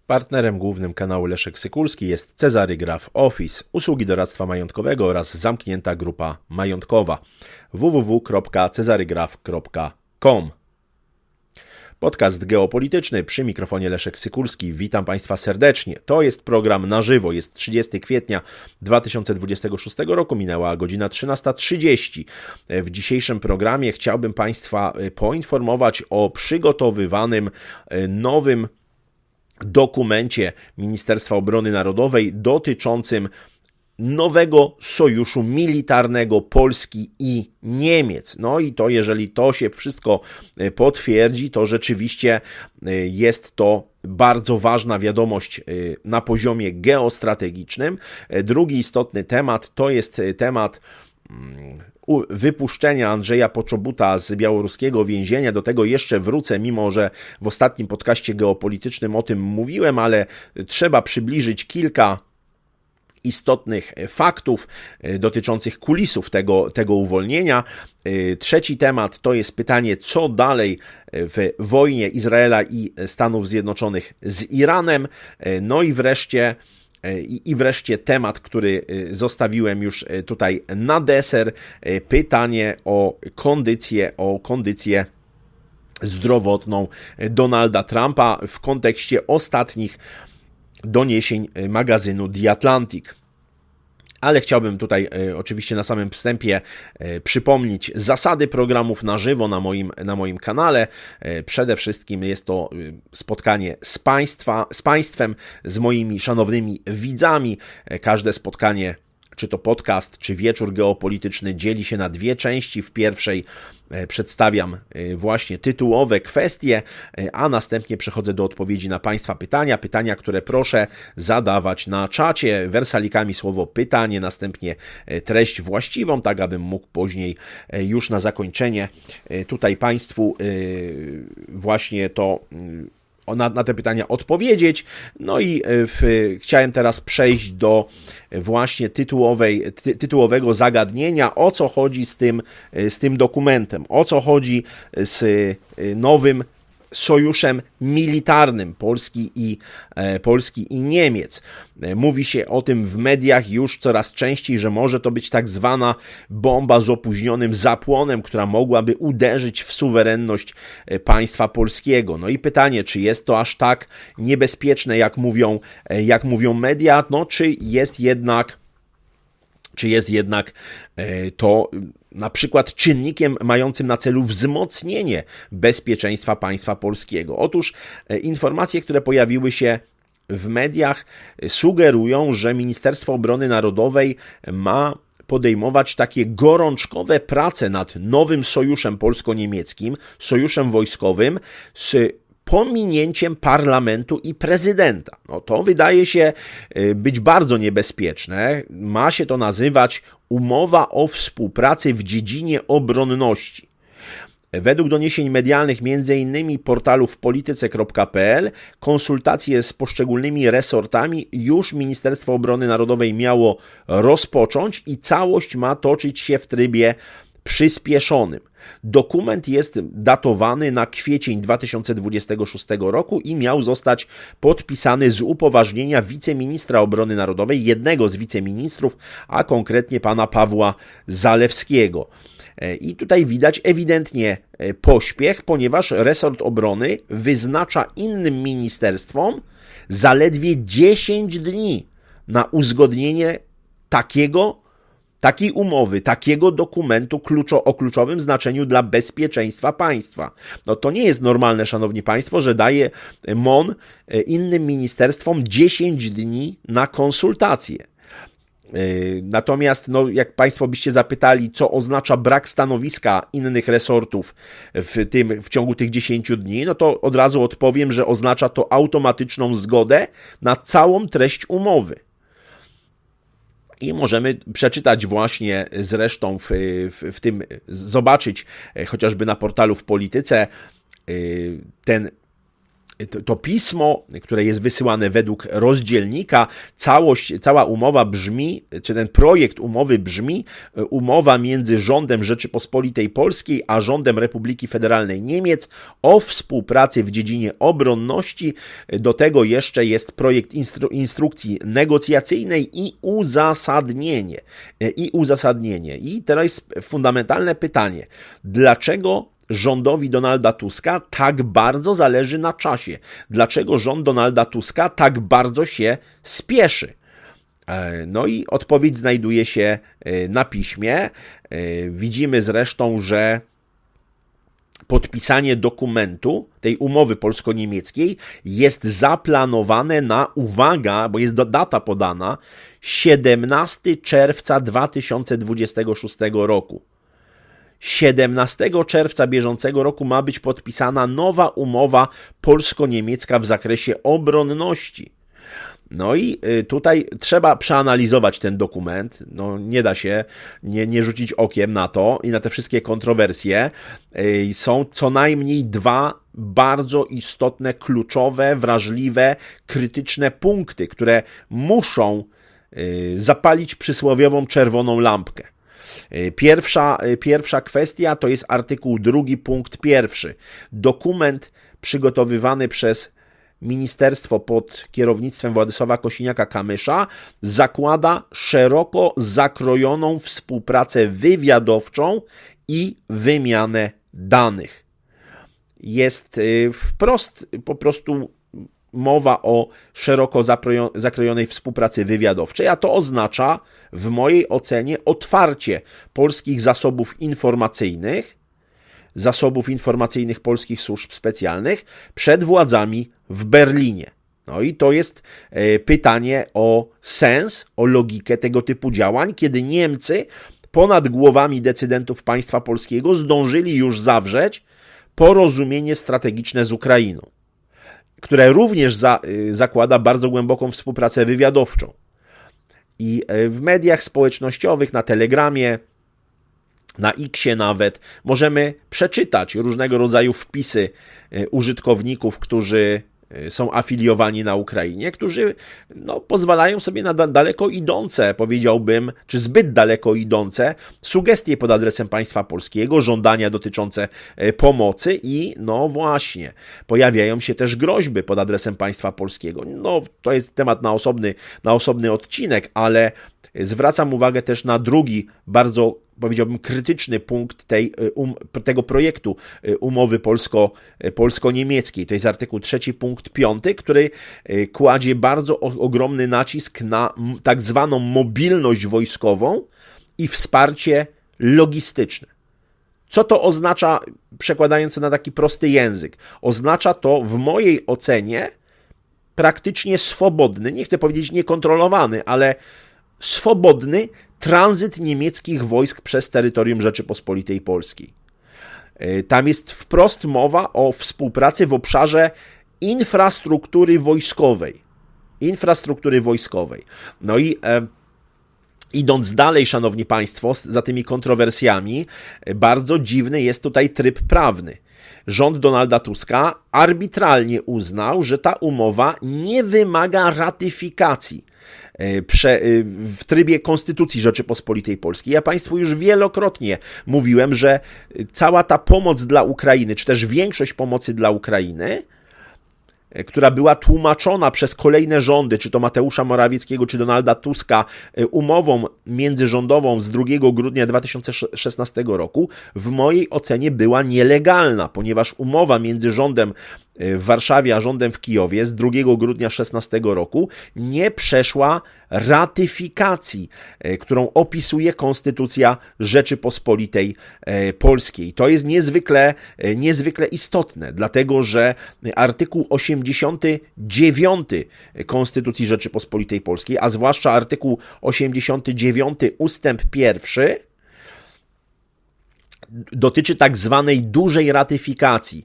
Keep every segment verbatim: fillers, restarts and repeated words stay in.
Partnerem głównym kanału Leszek Sykulski jest Cezary Graf Office, usługi doradztwa majątkowego oraz zamknięta grupa majątkowa w w w kropka cezarygraf kropka com. Podcast geopolityczny, przy mikrofonie Leszek Sykulski. Witam Państwa serdecznie. To jest program na żywo. Jest trzydziestego kwietnia dwa tysiące dwudziestego szóstego roku, minęła godzina trzynasta trzydzieści. W dzisiejszym programie chciałbym Państwa poinformować o przygotowywanym nowym dokumencie Ministerstwa Obrony Narodowej dotyczącym nowego sojuszu militarnego Polski i Niemiec. No i to, jeżeli to się wszystko potwierdzi, to rzeczywiście jest to bardzo ważna wiadomość na poziomie geostrategicznym. Drugi istotny temat to jest temat wypuszczenia Andrzeja Poczobuta z białoruskiego więzienia. Do tego jeszcze wrócę, mimo że w ostatnim podcaście geopolitycznym o tym mówiłem, ale trzeba przybliżyć kilka istotnych faktów dotyczących kulisów tego, tego uwolnienia. Trzeci temat to jest pytanie, co dalej w wojnie Izraela i Stanów Zjednoczonych z Iranem. No i wreszcie I wreszcie temat, który zostawiłem już tutaj na deser, pytanie o kondycję, o kondycję zdrowotną Donalda Trumpa w kontekście ostatnich doniesień magazynu The Atlantic. Ale chciałbym tutaj e, oczywiście na samym wstępie e, przypomnieć zasady programów na żywo na moim, na moim kanale. E, przede wszystkim jest to e, spotkanie z, państwa, z Państwem, z moimi szanownymi widzami. E, każde spotkanie, czy to podcast, czy wieczór geopolityczny, dzieli się na dwie części. W pierwszej przedstawiam właśnie tytułowe kwestie, a następnie przechodzę do odpowiedzi na Państwa pytania. Pytania, które proszę zadawać na czacie, wersalikami słowo pytanie, następnie treść właściwą, tak abym mógł później już na zakończenie tutaj Państwu właśnie to Na, na te pytania odpowiedzieć. No i w, chciałem teraz przejść do właśnie tytułowej, ty, tytułowego zagadnienia, o co chodzi z tym, z tym dokumentem, o co chodzi z nowym sojuszem militarnym Polski i, e, Polski i Niemiec. Mówi się o tym w mediach już coraz częściej, że może to być tak zwana bomba z opóźnionym zapłonem, która mogłaby uderzyć w suwerenność państwa polskiego. No i pytanie, czy jest to aż tak niebezpieczne, jak mówią, jak mówią media, no czy jest jednak czy jest jednak to na przykład czynnikiem mającym na celu wzmocnienie bezpieczeństwa państwa polskiego. Otóż informacje, które pojawiły się w mediach, sugerują, że Ministerstwo Obrony Narodowej ma podejmować takie gorączkowe prace nad nowym sojuszem polsko-niemieckim, sojuszem wojskowym z pominięciem parlamentu i prezydenta. No to wydaje się być bardzo niebezpieczne. Ma się to nazywać umowa o współpracy w dziedzinie obronności. Według doniesień medialnych, między innymi portalu w polityce kropka p l, konsultacje z poszczególnymi resortami już Ministerstwo Obrony Narodowej miało rozpocząć i całość ma toczyć się w trybie przyspieszonym. Dokument jest datowany na kwiecień dwa tysiące dwudziestego szóstego roku i miał zostać podpisany z upoważnienia wiceministra obrony narodowej, jednego z wiceministrów, a konkretnie pana Pawła Zalewskiego. I tutaj widać ewidentnie pośpiech, ponieważ resort obrony wyznacza innym ministerstwom zaledwie dziesięć dni na uzgodnienie takiego takiej umowy, takiego dokumentu kluczo, o kluczowym znaczeniu dla bezpieczeństwa państwa. No to nie jest normalne, szanowni państwo, że daje M O N innym ministerstwom dziesięć dni na konsultacje. Natomiast, no, jak Państwo byście zapytali, co oznacza brak stanowiska innych resortów w, tym, w ciągu tych dziesięciu dni, no to od razu odpowiem, że oznacza to automatyczną zgodę na całą treść umowy. I możemy przeczytać właśnie zresztą w, w, w tym, zobaczyć chociażby na portalu w Polityce ten to, to pismo, które jest wysyłane według rozdzielnika, całość, cała umowa brzmi, czy ten projekt umowy brzmi: umowa między rządem Rzeczypospolitej Polskiej a rządem Republiki Federalnej Niemiec o współpracy w dziedzinie obronności. Do tego jeszcze jest projekt instru, instrukcji negocjacyjnej i uzasadnienie. I uzasadnienie. I teraz jest fundamentalne pytanie. Dlaczego rządowi Donalda Tuska tak bardzo zależy na czasie? Dlaczego rząd Donalda Tuska tak bardzo się spieszy? No i odpowiedź znajduje się na piśmie. Widzimy zresztą, że podpisanie dokumentu, tej umowy polsko-niemieckiej, jest zaplanowane na, uwaga, bo jest data podana, siedemnastego czerwca dwa tysiące dwudziestego szóstego roku. siedemnastego czerwca bieżącego roku ma być podpisana nowa umowa polsko-niemiecka w zakresie obronności. No i tutaj trzeba przeanalizować ten dokument. No nie da się nie, nie rzucić okiem na to i na te wszystkie kontrowersje. Są co najmniej dwa bardzo istotne, kluczowe, wrażliwe, krytyczne punkty, które muszą zapalić przysłowiową czerwoną lampkę. Pierwsza, pierwsza kwestia to jest artykuł drugi, punkt pierwszy. Dokument przygotowywany przez Ministerstwo pod kierownictwem Władysława Kosiniaka-Kamysza zakłada szeroko zakrojoną współpracę wywiadowczą i wymianę danych. Jest wprost po prostu mowa o szeroko zakrojonej współpracy wywiadowczej, a to oznacza w mojej ocenie otwarcie polskich zasobów informacyjnych, zasobów informacyjnych polskich służb specjalnych przed władzami w Berlinie. No i to jest pytanie o sens, o logikę tego typu działań, kiedy Niemcy ponad głowami decydentów państwa polskiego zdążyli już zawrzeć porozumienie strategiczne z Ukrainą, które również za, zakłada bardzo głęboką współpracę wywiadowczą. I w mediach społecznościowych, na Telegramie, na Xie nawet, możemy przeczytać różnego rodzaju wpisy użytkowników, którzy są afiliowani na Ukrainie, którzy no, pozwalają sobie na daleko idące, powiedziałbym, czy zbyt daleko idące sugestie pod adresem państwa polskiego, żądania dotyczące pomocy i no właśnie, pojawiają się też groźby pod adresem państwa polskiego. No to jest temat na osobny, na osobny odcinek, ale zwracam uwagę też na drugi, bardzo powiedziałbym krytyczny punkt tej, um, tego projektu umowy polsko, polsko-niemieckiej. To jest artykuł trzeci, punkt piąty, który kładzie bardzo ogromny nacisk na tak zwaną mobilność wojskową i wsparcie logistyczne. Co to oznacza, przekładając to na taki prosty język? Oznacza to w mojej ocenie praktycznie swobodny, nie chcę powiedzieć niekontrolowany, ale swobodny tranzyt niemieckich wojsk przez terytorium Rzeczypospolitej Polskiej. Tam jest wprost mowa o współpracy w obszarze infrastruktury wojskowej. Infrastruktury wojskowej. No i e, idąc dalej, szanowni państwo, za tymi kontrowersjami, bardzo dziwny jest tutaj tryb prawny. Rząd Donalda Tuska arbitralnie uznał, że ta umowa nie wymaga ratyfikacji w trybie Konstytucji Rzeczypospolitej Polskiej. Ja Państwu już wielokrotnie mówiłem, że cała ta pomoc dla Ukrainy, czy też większość pomocy dla Ukrainy, która była tłumaczona przez kolejne rządy, czy to Mateusza Morawieckiego, czy Donalda Tuska, umową międzyrządową z drugiego grudnia dwa tysiące szesnastego roku, w mojej ocenie była nielegalna, ponieważ umowa między rządem w Warszawie a rządem w Kijowie z drugiego grudnia szesnastego roku nie przeszła ratyfikacji, którą opisuje Konstytucja Rzeczypospolitej Polskiej. To jest niezwykle, niezwykle istotne, dlatego że artykuł osiemdziesiąty dziewiąty Konstytucji Rzeczypospolitej Polskiej, a zwłaszcza artykuł osiemdziesiąty dziewiąty ustęp pierwszy, dotyczy tak zwanej dużej ratyfikacji.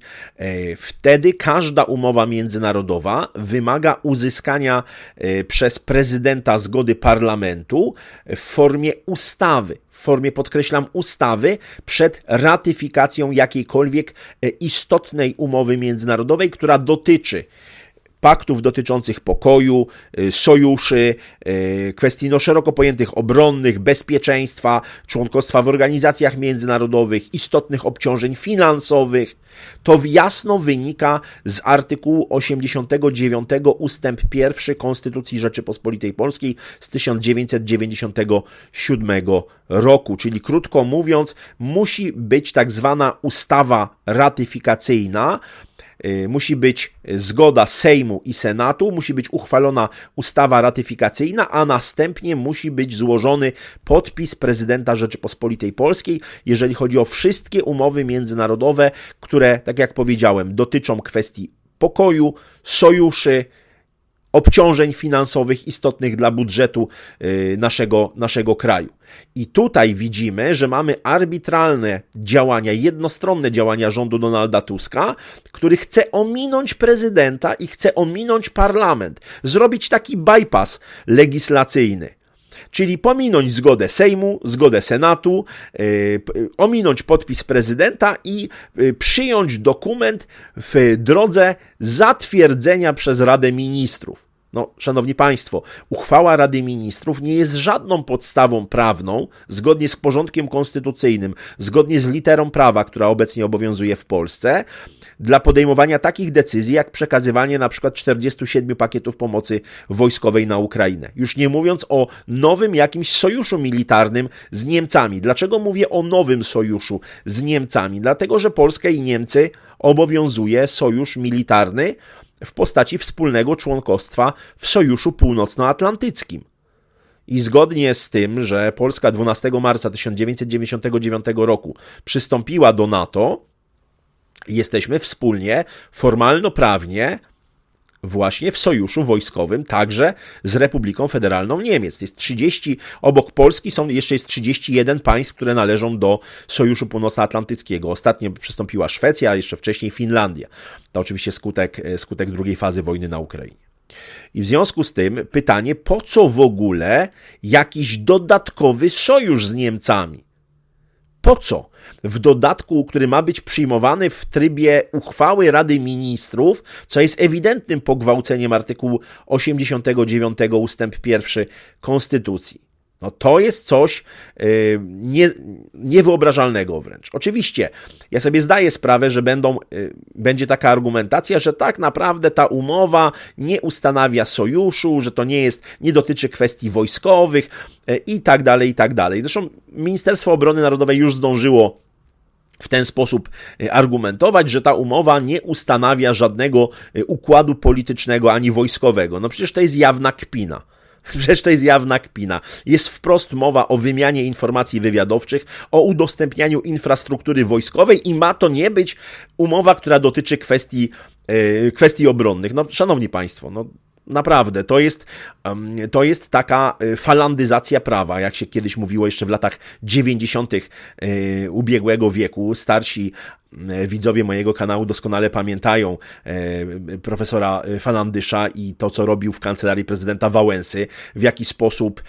Wtedy każda umowa międzynarodowa wymaga uzyskania przez prezydenta zgody parlamentu w formie ustawy, w formie, podkreślam, ustawy przed ratyfikacją jakiejkolwiek istotnej umowy międzynarodowej, która dotyczy paktów dotyczących pokoju, sojuszy, kwestii no, szeroko pojętych obronnych, bezpieczeństwa, członkostwa w organizacjach międzynarodowych, istotnych obciążeń finansowych. To jasno wynika z artykułu osiemdziesiątego dziewiątego ustęp pierwszy Konstytucji Rzeczypospolitej Polskiej z tysiąc dziewięćset dziewięćdziesiątego siódmego roku. Czyli krótko mówiąc, musi być tak zwana ustawa ratyfikacyjna, musi być zgoda Sejmu i Senatu, musi być uchwalona ustawa ratyfikacyjna, a następnie musi być złożony podpis prezydenta Rzeczypospolitej Polskiej, jeżeli chodzi o wszystkie umowy międzynarodowe, które, tak jak powiedziałem, dotyczą kwestii pokoju, sojuszy, obciążeń finansowych istotnych dla budżetu naszego, naszego kraju. I tutaj widzimy, że mamy arbitralne działania, jednostronne działania rządu Donalda Tuska, który chce ominąć prezydenta i chce ominąć parlament, zrobić taki bypass legislacyjny. Czyli pominąć zgodę Sejmu, zgodę Senatu, yy, ominąć podpis prezydenta i yy, przyjąć dokument w drodze zatwierdzenia przez Radę Ministrów. No, szanowni państwo, uchwała Rady Ministrów nie jest żadną podstawą prawną, zgodnie z porządkiem konstytucyjnym, zgodnie z literą prawa, która obecnie obowiązuje w Polsce, dla podejmowania takich decyzji, jak przekazywanie na przykład czterdziestu siedmiu pakietów pomocy wojskowej na Ukrainę. Już nie mówiąc o nowym jakimś sojuszu militarnym z Niemcami. Dlaczego mówię o nowym sojuszu z Niemcami? Dlatego, że Polskę i Niemcy obowiązuje sojusz militarny w postaci wspólnego członkostwa w Sojuszu Północnoatlantyckim. I zgodnie z tym, że Polska dwunastego marca tysiąc dziewięćset dziewięćdziesiątego dziewiątego roku przystąpiła do NATO, jesteśmy wspólnie, formalno-prawnie, właśnie w sojuszu wojskowym, także z Republiką Federalną Niemiec. Jest trzydzieści, obok Polski są, jeszcze jest trzydzieści jeden państw, które należą do Sojuszu Północnoatlantyckiego. Ostatnio przystąpiła Szwecja, a jeszcze wcześniej Finlandia. To oczywiście skutek, skutek drugiej fazy wojny na Ukrainie. I w związku z tym pytanie, po co w ogóle jakiś dodatkowy sojusz z Niemcami? Po co? W dodatku, który ma być przyjmowany w trybie uchwały Rady Ministrów, co jest ewidentnym pogwałceniem artykułu osiemdziesiątego dziewiątego ustęp pierwszy Konstytucji. No to jest coś yy, nie, niewyobrażalnego wręcz. Oczywiście, ja sobie zdaję sprawę, że będą, yy, będzie taka argumentacja, że tak naprawdę ta umowa nie ustanawia sojuszu, że to nie jest, nie dotyczy kwestii wojskowych yy, i tak dalej, i tak dalej. Zresztą Ministerstwo Obrony Narodowej już zdążyło w ten sposób argumentować, że ta umowa nie ustanawia żadnego układu politycznego ani wojskowego. No przecież to jest jawna kpina. Przecież to jest jawna kpina. Jest wprost mowa o wymianie informacji wywiadowczych, o udostępnianiu infrastruktury wojskowej i ma to nie być umowa, która dotyczy kwestii, yy, kwestii obronnych. No, szanowni państwo, no naprawdę, to jest, to jest taka falandyzacja prawa, jak się kiedyś mówiło jeszcze w latach dziewięćdziesiątych ubiegłego wieku. Starsi widzowie mojego kanału doskonale pamiętają profesora Falandysza i to, co robił w kancelarii prezydenta Wałęsy, w jaki sposób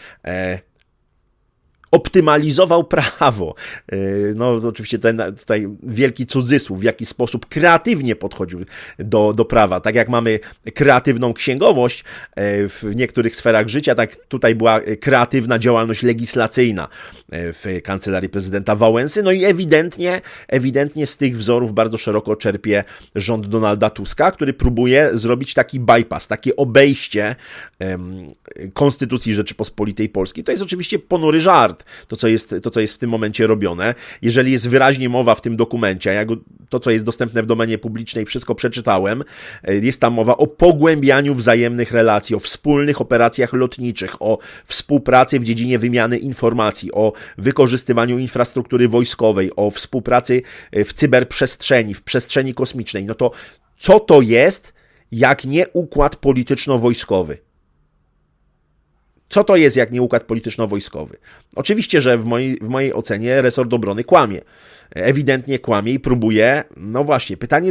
optymalizował prawo. No oczywiście ten, tutaj wielki cudzysłów, w jaki sposób kreatywnie podchodził do, do prawa. Tak jak mamy kreatywną księgowość w niektórych sferach życia, tak tutaj była kreatywna działalność legislacyjna w kancelarii prezydenta Wałęsy. No i ewidentnie, ewidentnie z tych wzorów bardzo szeroko czerpie rząd Donalda Tuska, który próbuje zrobić taki bypass, takie obejście Konstytucji Rzeczypospolitej Polskiej. To jest oczywiście ponury żart. To co, jest, to, co jest w tym momencie robione. Jeżeli jest wyraźnie mowa w tym dokumencie, a ja go, to, co jest dostępne w domenie publicznej, wszystko przeczytałem, jest tam mowa o pogłębianiu wzajemnych relacji, o wspólnych operacjach lotniczych, o współpracy w dziedzinie wymiany informacji, o wykorzystywaniu infrastruktury wojskowej, o współpracy w cyberprzestrzeni, w przestrzeni kosmicznej. No to co to jest, jak nie układ polityczno-wojskowy? Co to jest jak nie układ polityczno-wojskowy? Oczywiście, że w mojej, w mojej ocenie resort obrony kłamie. Ewidentnie kłamie i próbuje, no właśnie, pytanie,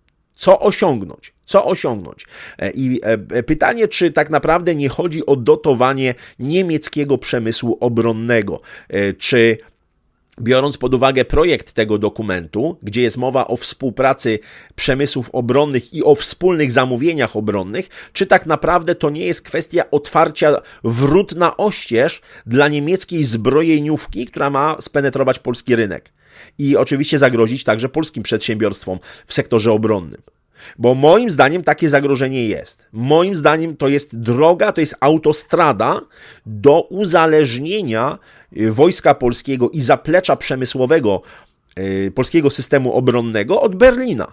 co osiągnąć? Co osiągnąć? I pytanie, czy tak naprawdę nie chodzi o dotowanie niemieckiego przemysłu obronnego, czy biorąc pod uwagę projekt tego dokumentu, gdzie jest mowa o współpracy przemysłów obronnych i o wspólnych zamówieniach obronnych, czy tak naprawdę to nie jest kwestia otwarcia wrót na oścież dla niemieckiej zbrojeniówki, która ma spenetrować polski rynek i oczywiście zagrozić także polskim przedsiębiorstwom w sektorze obronnym. Bo moim zdaniem takie zagrożenie jest. Moim zdaniem to jest droga, to jest autostrada do uzależnienia Wojska Polskiego i zaplecza przemysłowego polskiego systemu obronnego od Berlina.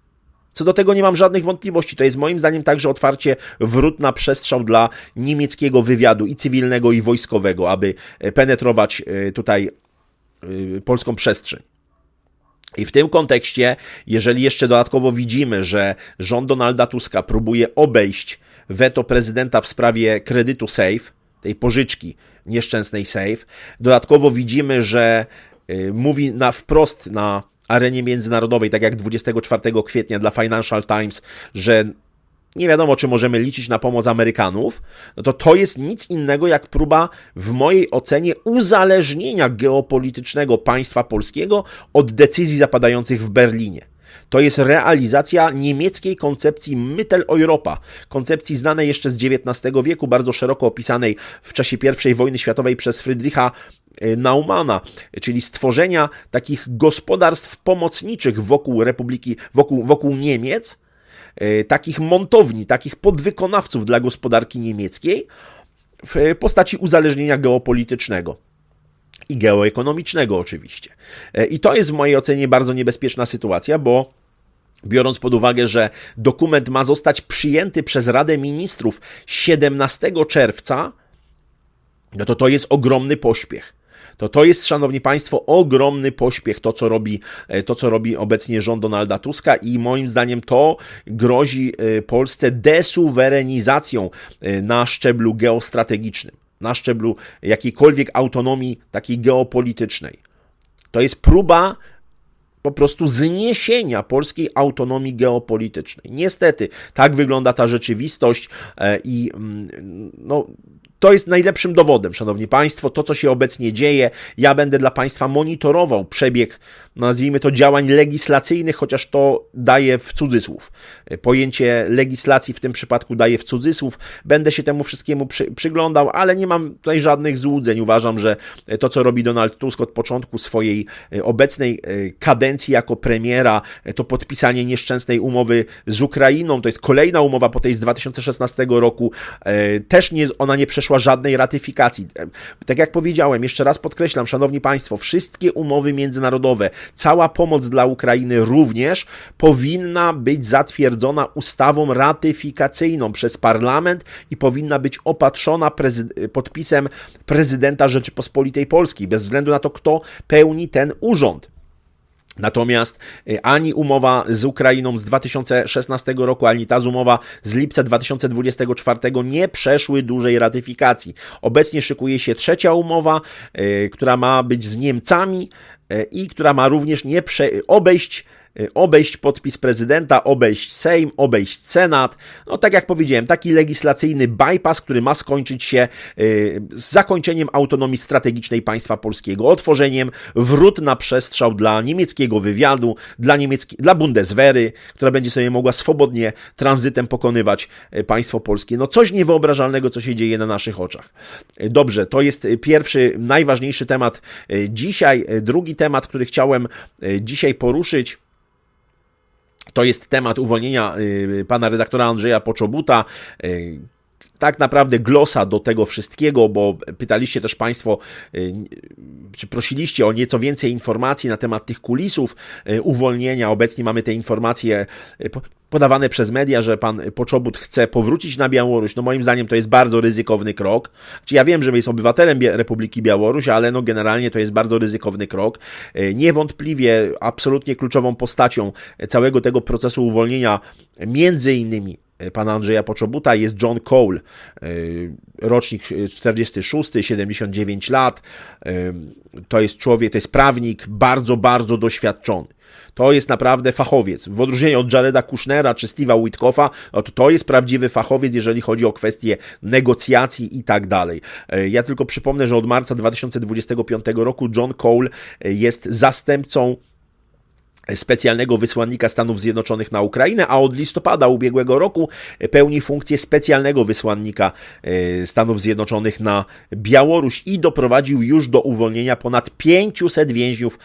Co do tego nie mam żadnych wątpliwości. To jest moim zdaniem także otwarcie wrót na przestrzał dla niemieckiego wywiadu i cywilnego, i wojskowego, aby penetrować tutaj polską przestrzeń. I w tym kontekście, jeżeli jeszcze dodatkowo widzimy, że rząd Donalda Tuska próbuje obejść weto prezydenta w sprawie kredytu SAFE, tej pożyczki nieszczęsnej SAFE, dodatkowo widzimy, że y, mówi na wprost na arenie międzynarodowej, tak jak dwudziestego czwartego kwietnia dla Financial Times, że nie wiadomo, czy możemy liczyć na pomoc Amerykanów, no to to jest nic innego jak próba, w mojej ocenie, uzależnienia geopolitycznego państwa polskiego od decyzji zapadających w Berlinie. To jest realizacja niemieckiej koncepcji Mitteleuropa, koncepcji znanej jeszcze z dziewiętnastego wieku, bardzo szeroko opisanej w czasie pierwszej wojny światowej przez Friedricha Naumana, czyli stworzenia takich gospodarstw pomocniczych wokół Republiki, wokół, wokół Niemiec, takich montowni, takich podwykonawców dla gospodarki niemieckiej w postaci uzależnienia geopolitycznego i geoekonomicznego oczywiście. I to jest w mojej ocenie bardzo niebezpieczna sytuacja, bo biorąc pod uwagę, że dokument ma zostać przyjęty przez Radę Ministrów siedemnastego czerwca, no to to jest ogromny pośpiech. To to jest, szanowni państwo, ogromny pośpiech, to co robi, to, co robi obecnie rząd Donalda Tuska i moim zdaniem to grozi Polsce desuwerenizacją na szczeblu geostrategicznym, na szczeblu jakiejkolwiek autonomii takiej geopolitycznej. To jest próba po prostu zniesienia polskiej autonomii geopolitycznej. Niestety, tak wygląda ta rzeczywistość i no, to jest najlepszym dowodem, szanowni państwo, to co się obecnie dzieje. Ja będę dla państwa monitorował przebieg, nazwijmy to, działań legislacyjnych, chociaż to daję w cudzysłów. Pojęcie legislacji w tym przypadku daję w cudzysłów. Będę się temu wszystkiemu przy, przyglądał, ale nie mam tutaj żadnych złudzeń. Uważam, że to, co robi Donald Tusk od początku swojej obecnej kadencji jako premiera, to podpisanie nieszczęsnej umowy z Ukrainą, to jest kolejna umowa po tej z dwa tysiące szesnastego roku, też nie, ona nie przeszła żadnej ratyfikacji. Tak jak powiedziałem, jeszcze raz podkreślam, szanowni państwo, wszystkie umowy międzynarodowe, cała pomoc dla Ukrainy również powinna być zatwierdzona ustawą ratyfikacyjną przez parlament i powinna być opatrzona prezy- podpisem prezydenta Rzeczypospolitej Polskiej, bez względu na to, kto pełni ten urząd. Natomiast ani umowa z Ukrainą z dwa tysiące szesnastego roku, ani ta z umowa z lipca dwa tysiące dwudziestego czwartego nie przeszły dużej ratyfikacji. Obecnie szykuje się trzecia umowa, yy, która ma być z Niemcami yy, i która ma również nie prze- obejść obejść podpis prezydenta, obejść Sejm, obejść Senat. No tak jak powiedziałem, taki legislacyjny bypass, który ma skończyć się z zakończeniem autonomii strategicznej państwa polskiego, otworzeniem wrót na przestrzał dla niemieckiego wywiadu, dla, niemiecki, dla Bundeswehry, która będzie sobie mogła swobodnie tranzytem pokonywać państwo polskie. No coś niewyobrażalnego, co się dzieje na naszych oczach. Dobrze, to jest pierwszy, najważniejszy temat dzisiaj. Drugi temat, który chciałem dzisiaj poruszyć, to jest temat uwolnienia y, pana redaktora Andrzeja Poczobuta. Y, tak naprawdę glosa do tego wszystkiego, bo pytaliście też państwo, y, czy prosiliście o nieco więcej informacji na temat tych kulisów y, uwolnienia. Obecnie mamy te informacje y, podawane przez media, że pan Poczobut chce powrócić na Białoruś. No moim zdaniem to jest bardzo ryzykowny krok. Znaczy ja wiem, że jest obywatelem Republiki Białorusi, ale no generalnie to jest bardzo ryzykowny krok. Niewątpliwie absolutnie kluczową postacią całego tego procesu uwolnienia, między innymi pana Andrzeja Poczobuta jest John Cole, rocznik czterdziesty szósty, siedemdziesiąt dziewięć lat. To jest człowiek, to jest prawnik bardzo, bardzo doświadczony. To jest naprawdę fachowiec. W odróżnieniu od Jareda Kushnera czy Steve'a Witkoffa, no to, to jest prawdziwy fachowiec, jeżeli chodzi o kwestie negocjacji i tak dalej. Ja tylko przypomnę, że od marca dwa tysiące dwudziestego piątego roku John Cole jest zastępcą specjalnego wysłannika Stanów Zjednoczonych na Ukrainę, a od listopada ubiegłego roku pełni funkcję specjalnego wysłannika Stanów Zjednoczonych na Białoruś i doprowadził już do uwolnienia ponad pięciuset więźniów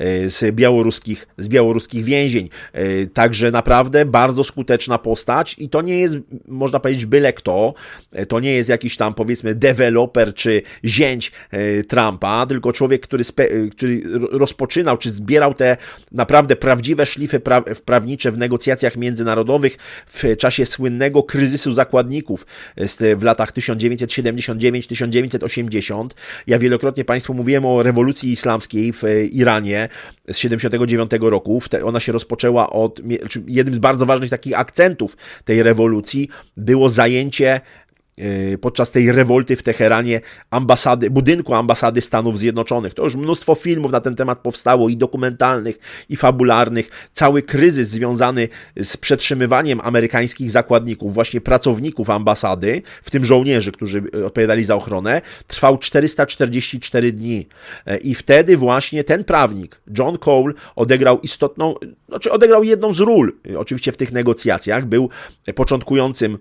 z białoruskich, z białoruskich więzień. Także naprawdę bardzo skuteczna postać i to nie jest, można powiedzieć, byle kto, to nie jest jakiś tam, powiedzmy, deweloper czy zięć Trumpa, tylko człowiek, który, spe, który rozpoczynał czy zbierał te naprawdę prawdziwe szlify pra- prawnicze w negocjacjach międzynarodowych w czasie słynnego kryzysu zakładników w latach tysiąc dziewięćset siedemdziesiąt dziewięć do tysiąc dziewięćset osiemdziesiąt. Ja wielokrotnie Państwu mówiłem o rewolucji islamskiej w Iranie z siedemdziesiątego dziewiątego roku. Ona się rozpoczęła od, jednym z bardzo ważnych takich akcentów tej rewolucji było zajęcie podczas tej rewolty w Teheranie ambasady, budynku ambasady Stanów Zjednoczonych. To już mnóstwo filmów na ten temat powstało, i dokumentalnych, i fabularnych. Cały kryzys związany z przetrzymywaniem amerykańskich zakładników, właśnie pracowników ambasady, w tym żołnierzy, którzy odpowiadali za ochronę, trwał czterysta czterdzieści cztery dni. I wtedy właśnie ten prawnik, John Cole, odegrał istotną, znaczy odegrał jedną z ról, oczywiście w tych negocjacjach, był początkującym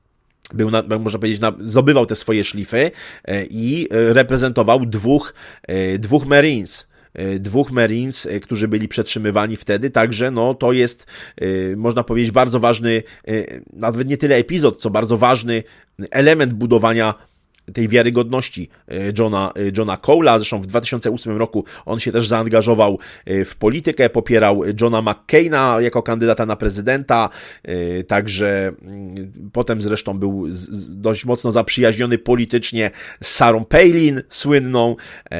Był, na, można powiedzieć, na, zdobywał te swoje szlify i reprezentował dwóch, dwóch Marines. Dwóch Marines, którzy byli przetrzymywani wtedy, także no, to jest, można powiedzieć, bardzo ważny, nawet nie tyle epizod, co bardzo ważny element budowania tej wiarygodności Johna, Johna Cole'a. Zresztą w dwa tysiące ósmym roku on się też zaangażował w politykę, popierał Johna McCaina jako kandydata na prezydenta, także potem zresztą był dość mocno zaprzyjaźniony politycznie z Sarah Palin, słynną.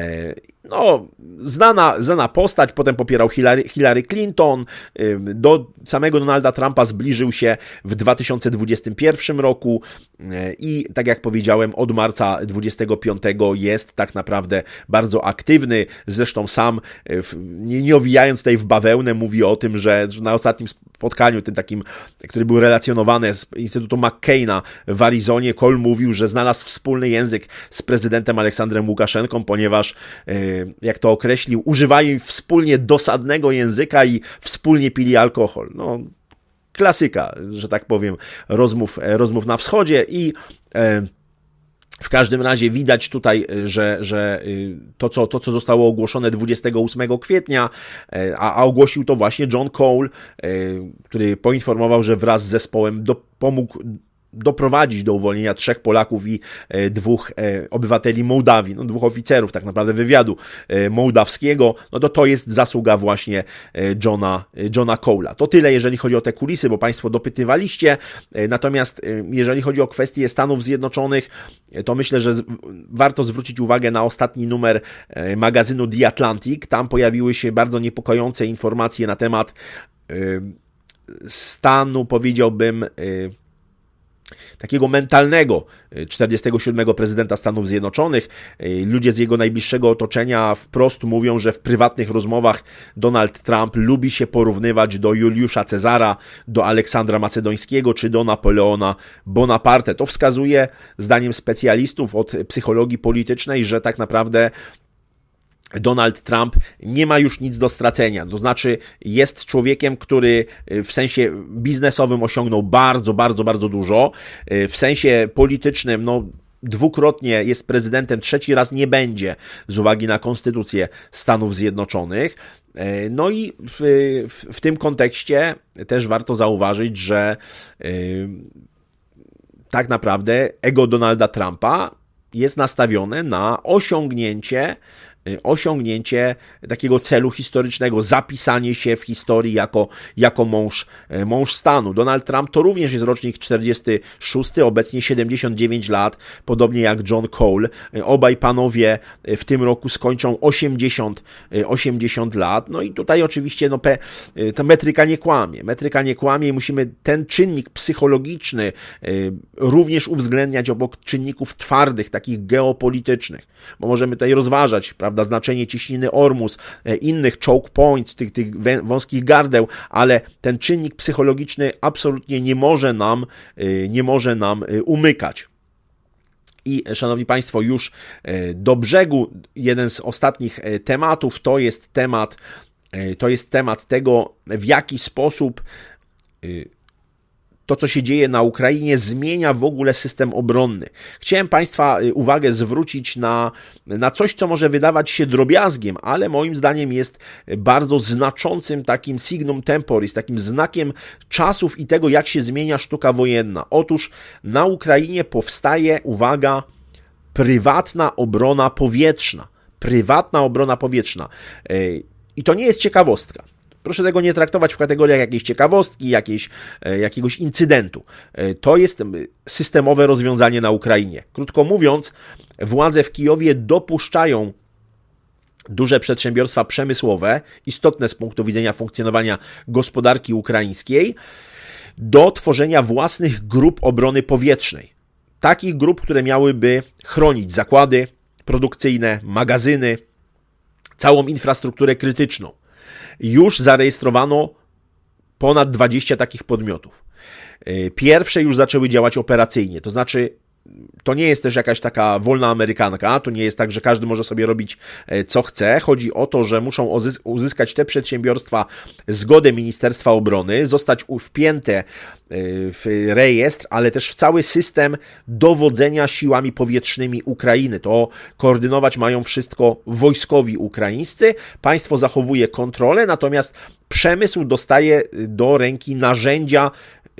No, znana, znana postać, potem popierał Hillary, Hillary Clinton, do samego Donalda Trumpa zbliżył się w dwa tysiące dwudziestym pierwszym roku i tak jak powiedziałem, od marca dwudziestego piątego jest tak naprawdę bardzo aktywny, zresztą sam, nie, nie owijając tutaj w bawełnę, mówi o tym, że na ostatnim spotkaniu, tym takim, który był relacjonowany z Instytutu McCaina w Arizonie, Cole mówił, że znalazł wspólny język z prezydentem Aleksandrem Łukaszenką, ponieważ jak to określił, używali wspólnie dosadnego języka i wspólnie pili alkohol. No, klasyka, że tak powiem, rozmów, rozmów na wschodzie i e, w każdym razie widać tutaj, że, że to, co, to, co zostało ogłoszone dwudziestego ósmego kwietnia, a, a ogłosił to właśnie John Cole, który poinformował, że wraz z zespołem do, pomógł doprowadzić do uwolnienia trzech Polaków i dwóch obywateli Mołdawii, no dwóch oficerów tak naprawdę wywiadu mołdawskiego, no to to jest zasługa właśnie Johna, Johna Cole'a. To tyle, jeżeli chodzi o te kulisy, bo Państwo dopytywaliście, natomiast jeżeli chodzi o kwestie Stanów Zjednoczonych, to myślę, że warto zwrócić uwagę na ostatni numer magazynu The Atlantic. Tam pojawiły się bardzo niepokojące informacje na temat stanu, powiedziałbym, takiego mentalnego czterdziestego siódmego prezydenta Stanów Zjednoczonych. Ludzie z jego najbliższego otoczenia wprost mówią, że w prywatnych rozmowach Donald Trump lubi się porównywać do Juliusza Cezara, do Aleksandra Macedońskiego czy do Napoleona Bonaparte. To wskazuje, zdaniem specjalistów od psychologii politycznej, że tak naprawdę Donald Trump nie ma już nic do stracenia, to znaczy jest człowiekiem, który w sensie biznesowym osiągnął bardzo, bardzo, bardzo dużo, w sensie politycznym, no dwukrotnie jest prezydentem, trzeci raz nie będzie z uwagi na konstytucję Stanów Zjednoczonych. No i w, w, w tym kontekście też warto zauważyć, że yy, tak naprawdę ego Donalda Trumpa jest nastawione na osiągnięcie osiągnięcie takiego celu historycznego, zapisanie się w historii jako, jako mąż, mąż stanu. Donald Trump to również jest rocznik czterdziesty szósty, obecnie siedemdziesiąt dziewięć lat, podobnie jak John Cole. Obaj panowie w tym roku skończą osiemdziesiąt, osiemdziesiąt lat. No i tutaj oczywiście no, pe, ta metryka nie kłamie. Metryka nie kłamie i musimy ten czynnik psychologiczny również uwzględniać obok czynników twardych, takich geopolitycznych, bo możemy tutaj rozważać, prawda, znaczenie cieśniny Ormus, innych choke points, tych, tych wąskich gardeł, ale ten czynnik psychologiczny absolutnie nie może nam, nie może nam umykać. I szanowni państwo, już do brzegu jeden z ostatnich tematów to jest temat, to jest temat tego, w jaki sposób to, co się dzieje na Ukrainie, zmienia w ogóle system obronny. Chciałem państwa uwagę zwrócić na, na coś, co może wydawać się drobiazgiem, ale moim zdaniem jest bardzo znaczącym takim signum temporis, takim znakiem czasów i tego, jak się zmienia sztuka wojenna. Otóż na Ukrainie powstaje, uwaga, prywatna obrona powietrzna. Prywatna obrona powietrzna. I to nie jest ciekawostka. Proszę tego nie traktować w kategoriach jakiejś ciekawostki, jakiejś, jakiegoś incydentu. To jest systemowe rozwiązanie na Ukrainie. Krótko mówiąc, władze w Kijowie dopuszczają duże przedsiębiorstwa przemysłowe, istotne z punktu widzenia funkcjonowania gospodarki ukraińskiej, do tworzenia własnych grup obrony powietrznej. Takich grup, które miałyby chronić zakłady produkcyjne, magazyny, całą infrastrukturę krytyczną. Już zarejestrowano ponad dwadzieścia takich podmiotów. Pierwsze już zaczęły działać operacyjnie, to znaczy to nie jest też jakaś taka wolna amerykanka, to nie jest tak, że każdy może sobie robić co chce. Chodzi o to, że muszą uzyskać te przedsiębiorstwa zgodę Ministerstwa Obrony, zostać wpięte w rejestr, ale też w cały system dowodzenia siłami powietrznymi Ukrainy. To koordynować mają wszystko wojskowi ukraińscy. Państwo zachowuje kontrolę, natomiast przemysł dostaje do ręki narzędzia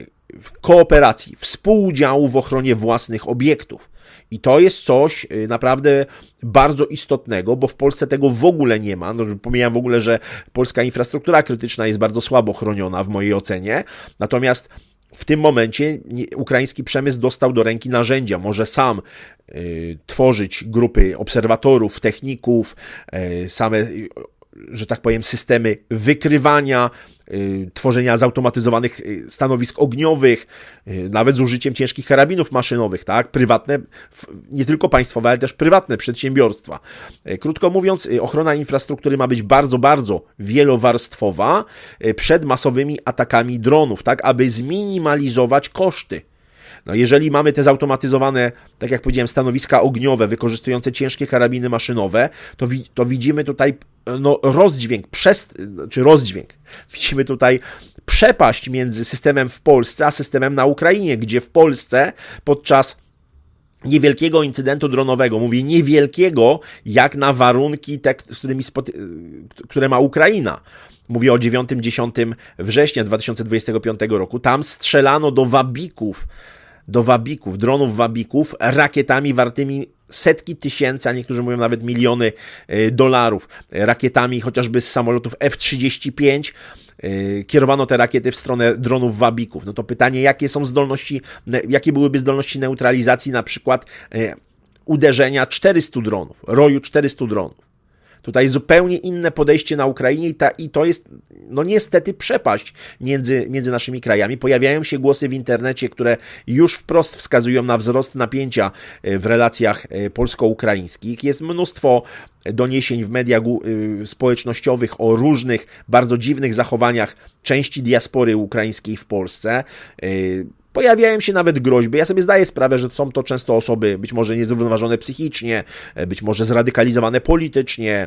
kooperacji, współudziału w ochronie własnych obiektów. I to jest coś naprawdę bardzo istotnego, bo w Polsce tego w ogóle nie ma. No, pomijam w ogóle, że polska infrastruktura krytyczna jest bardzo słabo chroniona w mojej ocenie. Natomiast w tym momencie ukraiński przemysł dostał do ręki narzędzia. Może sam y, tworzyć grupy obserwatorów, techników, y, same, y, że tak powiem, systemy wykrywania, tworzenia zautomatyzowanych stanowisk ogniowych, nawet z użyciem ciężkich karabinów maszynowych, tak? Prywatne, nie tylko państwowe, ale też prywatne przedsiębiorstwa. Krótko mówiąc, ochrona infrastruktury ma być bardzo, bardzo wielowarstwowa przed masowymi atakami dronów, tak? Aby zminimalizować koszty. No jeżeli mamy te zautomatyzowane, tak jak powiedziałem, stanowiska ogniowe wykorzystujące ciężkie karabiny maszynowe, to, wi- to widzimy tutaj no, rozdźwięk, przest- czy rozdźwięk. Widzimy tutaj przepaść między systemem w Polsce a systemem na Ukrainie, gdzie w Polsce podczas niewielkiego incydentu dronowego, mówię niewielkiego, jak na warunki, te, z którymi spoty- które ma Ukraina, mówię o dziewiątego dziesiątego września dwa tysiące dwudziestego piątego roku, tam strzelano do wabików, do wabików, dronów wabików, rakietami wartymi setki tysięcy, a niektórzy mówią nawet miliony dolarów, rakietami chociażby z samolotów F trzydzieści pięć, kierowano te rakiety w stronę dronów wabików. No to pytanie, jakie są zdolności, jakie byłyby zdolności neutralizacji na przykład uderzenia czterystu dronów, roju czterystu dronów. Tutaj zupełnie inne podejście na Ukrainie i, ta, i to jest no niestety przepaść między, między naszymi krajami. Pojawiają się głosy w internecie, które już wprost wskazują na wzrost napięcia w relacjach polsko-ukraińskich. Jest mnóstwo doniesień w mediach społecznościowych o różnych, bardzo dziwnych zachowaniach części diaspory ukraińskiej w Polsce. Pojawiają się nawet groźby. Ja sobie zdaję sprawę, że są to często osoby być może niezrównoważone psychicznie, być może zradykalizowane politycznie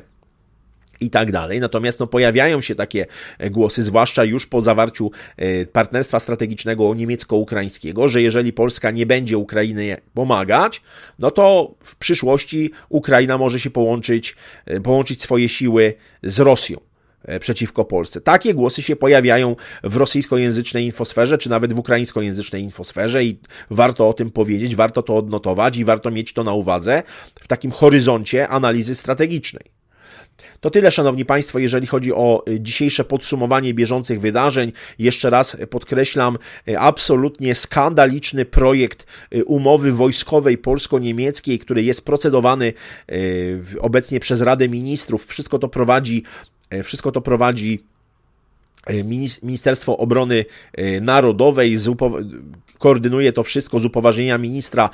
i tak dalej. Natomiast no, pojawiają się takie głosy, zwłaszcza już po zawarciu partnerstwa strategicznego niemiecko-ukraińskiego, że jeżeli Polska nie będzie Ukrainie pomagać, no to w przyszłości Ukraina może się połączyć, połączyć swoje siły z Rosją przeciwko Polsce. Takie głosy się pojawiają w rosyjskojęzycznej infosferze, czy nawet w ukraińskojęzycznej infosferze i warto o tym powiedzieć, warto to odnotować i warto mieć to na uwadze w takim horyzoncie analizy strategicznej. To tyle, szanowni państwo, jeżeli chodzi o dzisiejsze podsumowanie bieżących wydarzeń. Jeszcze raz podkreślam, absolutnie skandaliczny projekt umowy wojskowej polsko-niemieckiej, który jest procedowany obecnie przez Radę Ministrów. Wszystko to prowadzi, wszystko to prowadzi Ministerstwo Obrony Narodowej, koordynuje to wszystko z upoważnienia ministra,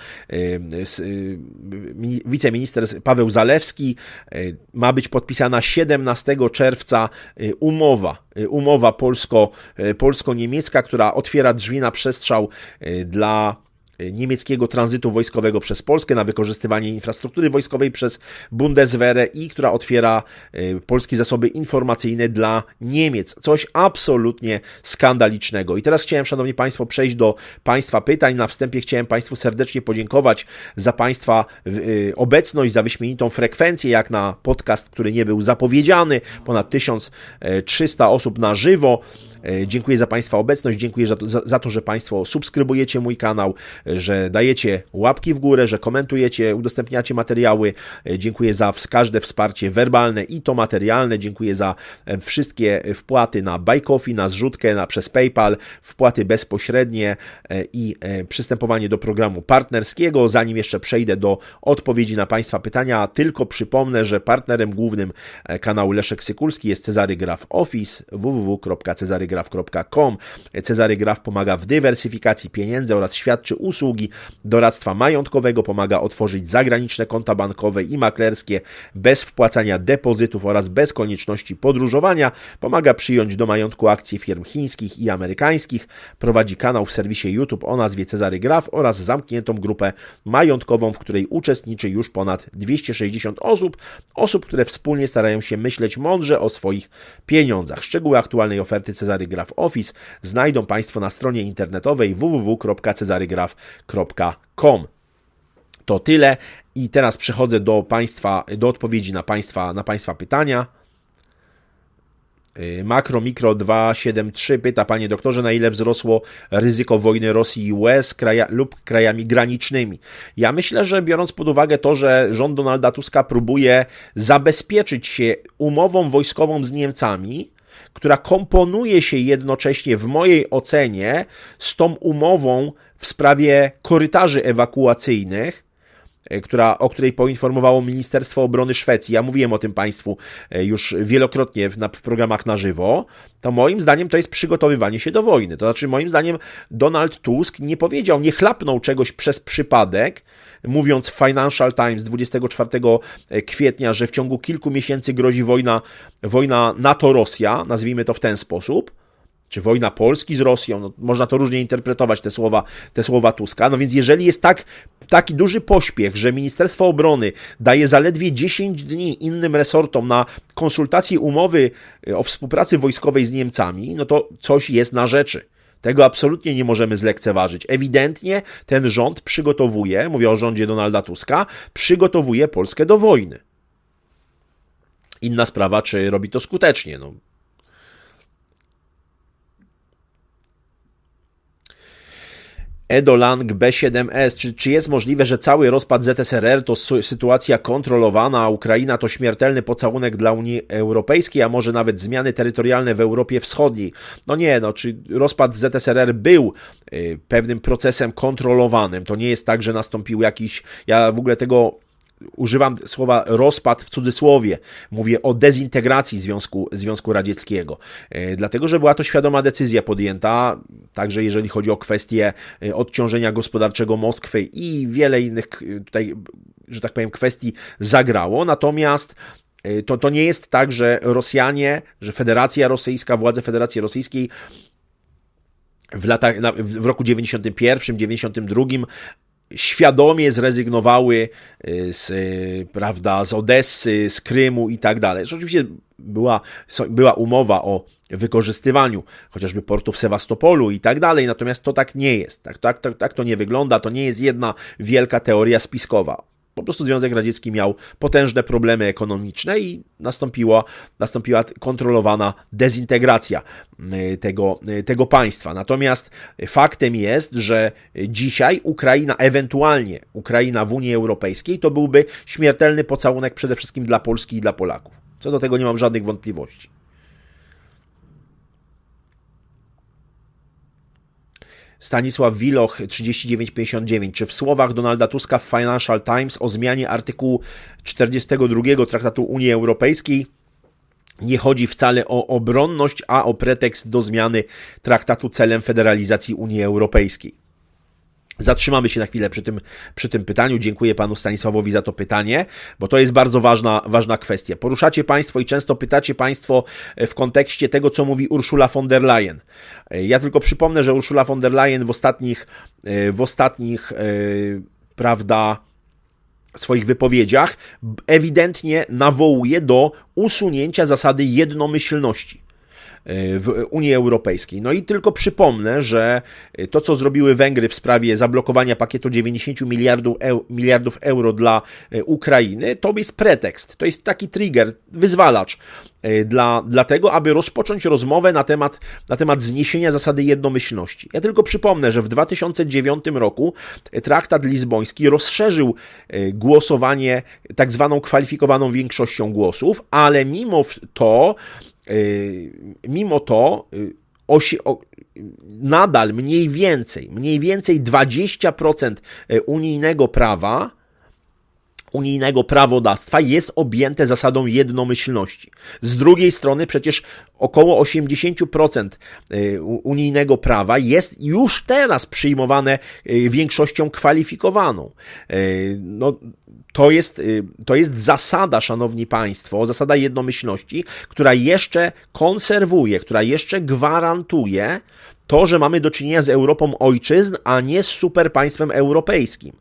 wiceminister Paweł Zalewski. Ma być podpisana siedemnastego czerwca umowa, umowa polsko, polsko-niemiecka, która otwiera drzwi na przestrzał dla niemieckiego tranzytu wojskowego przez Polskę, na wykorzystywanie infrastruktury wojskowej przez Bundeswehrę i która otwiera polskie zasoby informacyjne dla Niemiec. Coś absolutnie skandalicznego. I teraz chciałem, szanowni państwo, przejść do państwa pytań. Na wstępie chciałem państwu serdecznie podziękować za państwa obecność, za wyśmienitą frekwencję, jak na podcast, który nie był zapowiedziany. Ponad tysiąc trzysta osób na żywo. Dziękuję za państwa obecność, dziękuję za to, za, za to, że państwo subskrybujecie mój kanał, że dajecie łapki w górę, że komentujecie, udostępniacie materiały. Dziękuję za każde wsparcie werbalne i to materialne. Dziękuję za wszystkie wpłaty na Buy Coffee, na zrzutkę, na, przez PayPal, wpłaty bezpośrednie i przystępowanie do programu partnerskiego. Zanim jeszcze przejdę do odpowiedzi na państwa pytania, tylko przypomnę, że partnerem głównym kanału Leszek Sykulski jest Cezary Graf Office, w w w kropka cezary graf kropka com. Cezary Graf pomaga w dywersyfikacji pieniędzy oraz świadczy usługi doradztwa majątkowego, pomaga otworzyć zagraniczne konta bankowe i maklerskie bez wpłacania depozytów oraz bez konieczności podróżowania, pomaga przyjąć do majątku akcje firm chińskich i amerykańskich, prowadzi kanał w serwisie YouTube o nazwie Cezary Graf oraz zamkniętą grupę majątkową, w której uczestniczy już ponad dwieście sześćdziesiąt osób, osób, które wspólnie starają się myśleć mądrze o swoich pieniądzach. Szczegóły aktualnej oferty Cezary Graf Office znajdą państwo na stronie internetowej w w w kropka cezary graf kropka com. To tyle i teraz przechodzę do państwa, do odpowiedzi na państwa, na państwa pytania. Makro Mikro dwa siedem trzy pyta: panie doktorze, na ile wzrosło ryzyko wojny Rosji i U S kraja, lub krajami granicznymi? Ja myślę, że biorąc pod uwagę to, że rząd Donalda Tuska próbuje zabezpieczyć się umową wojskową z Niemcami, która komponuje się jednocześnie w mojej ocenie z tą umową w sprawie korytarzy ewakuacyjnych, która, o której poinformowało Ministerstwo Obrony Szwecji. Ja mówiłem o tym państwu już wielokrotnie w, na, w programach na żywo. To moim zdaniem to jest przygotowywanie się do wojny. To znaczy moim zdaniem Donald Tusk nie powiedział, nie chlapnął czegoś przez przypadek, mówiąc w Financial Times dwudziestego czwartego kwietnia, że w ciągu kilku miesięcy grozi wojna, wojna NATO-Rosja, nazwijmy to w ten sposób, czy wojna Polski z Rosją, no, można to różnie interpretować, te słowa, te słowa Tuska. No więc jeżeli jest tak, taki duży pośpiech, że Ministerstwo Obrony daje zaledwie dziesięć dni innym resortom na konsultację umowy o współpracy wojskowej z Niemcami, no to coś jest na rzeczy. Tego absolutnie nie możemy zlekceważyć. Ewidentnie ten rząd przygotowuje, mówię o rządzie Donalda Tuska, przygotowuje Polskę do wojny. Inna sprawa, czy robi to skutecznie. No. Edolang B siedem S. Czy, czy jest możliwe, że cały rozpad Z S R R to sytuacja kontrolowana, a Ukraina to śmiertelny pocałunek dla Unii Europejskiej, a może nawet zmiany terytorialne w Europie Wschodniej? No nie, no, czy rozpad Z S R R był y, pewnym procesem kontrolowanym. To nie jest tak, że nastąpił jakiś... Ja w ogóle tego... Używam słowa rozpad w cudzysłowie. Mówię o dezintegracji Związku, Związku Radzieckiego. E, dlatego, że była to świadoma decyzja podjęta, także jeżeli chodzi o kwestię odciążenia gospodarczego Moskwy i wiele innych tutaj, że tak powiem, kwestii zagrało. Natomiast to, to nie jest tak, że Rosjanie, że Federacja Rosyjska, władze Federacji Rosyjskiej w, latach, w roku dziewięćdziesiątym pierwszym, dziewięćdziesiątym drugim świadomie zrezygnowały z, prawda, z Odessy, z Krymu i tak dalej. Oczywiście była, była umowa o wykorzystywaniu chociażby portu w Sewastopolu i tak dalej, natomiast to tak nie jest. Tak, tak, tak, tak to nie wygląda, to nie jest jedna wielka teoria spiskowa. Po prostu Związek Radziecki miał potężne problemy ekonomiczne i nastąpiła, nastąpiła kontrolowana dezintegracja tego, tego państwa. Natomiast faktem jest, że dzisiaj Ukraina, ewentualnie Ukraina w Unii Europejskiej, to byłby śmiertelny pocałunek przede wszystkim dla Polski i dla Polaków. Co do tego nie mam żadnych wątpliwości. Stanisław Wiloch, trzydzieści dziewięć pięćdziesiąt dziewięć. Czy w słowach Donalda Tuska w Financial Times o zmianie artykułu czterdziestego drugiego Traktatu Unii Europejskiej nie chodzi wcale o obronność, a o pretekst do zmiany traktatu celem federalizacji Unii Europejskiej? Zatrzymamy się na chwilę przy tym, przy tym pytaniu. Dziękuję panu Stanisławowi za to pytanie, bo to jest bardzo ważna, ważna kwestia. Poruszacie państwo i często pytacie państwo w kontekście tego, co mówi Ursula von der Leyen. Ja tylko przypomnę, że Ursula von der Leyen w ostatnich, w ostatnich, prawda, swoich wypowiedziach ewidentnie nawołuje do usunięcia zasady jednomyślności w Unii Europejskiej. No i tylko przypomnę, że to, co zrobiły Węgry w sprawie zablokowania pakietu dziewięćdziesiąt miliardów euro dla Ukrainy, to jest pretekst, to jest taki trigger, wyzwalacz dla, dla tego, aby rozpocząć rozmowę na temat, na temat zniesienia zasady jednomyślności. Ja tylko przypomnę, że w dwa tysiące dziewiątym roku traktat lizboński rozszerzył głosowanie tak zwaną kwalifikowaną większością głosów, ale mimo to Mimo to osi, o, nadal mniej więcej, mniej więcej dwadzieścia procent unijnego prawa, unijnego prawodawstwa jest objęte zasadą jednomyślności. Z drugiej strony przecież około osiemdziesiąt procent unijnego prawa jest już teraz przyjmowane większością kwalifikowaną. No, To jest, to jest zasada, szanowni państwo, zasada jednomyślności, która jeszcze konserwuje, która jeszcze gwarantuje to, że mamy do czynienia z Europą ojczyzn, a nie z superpaństwem europejskim.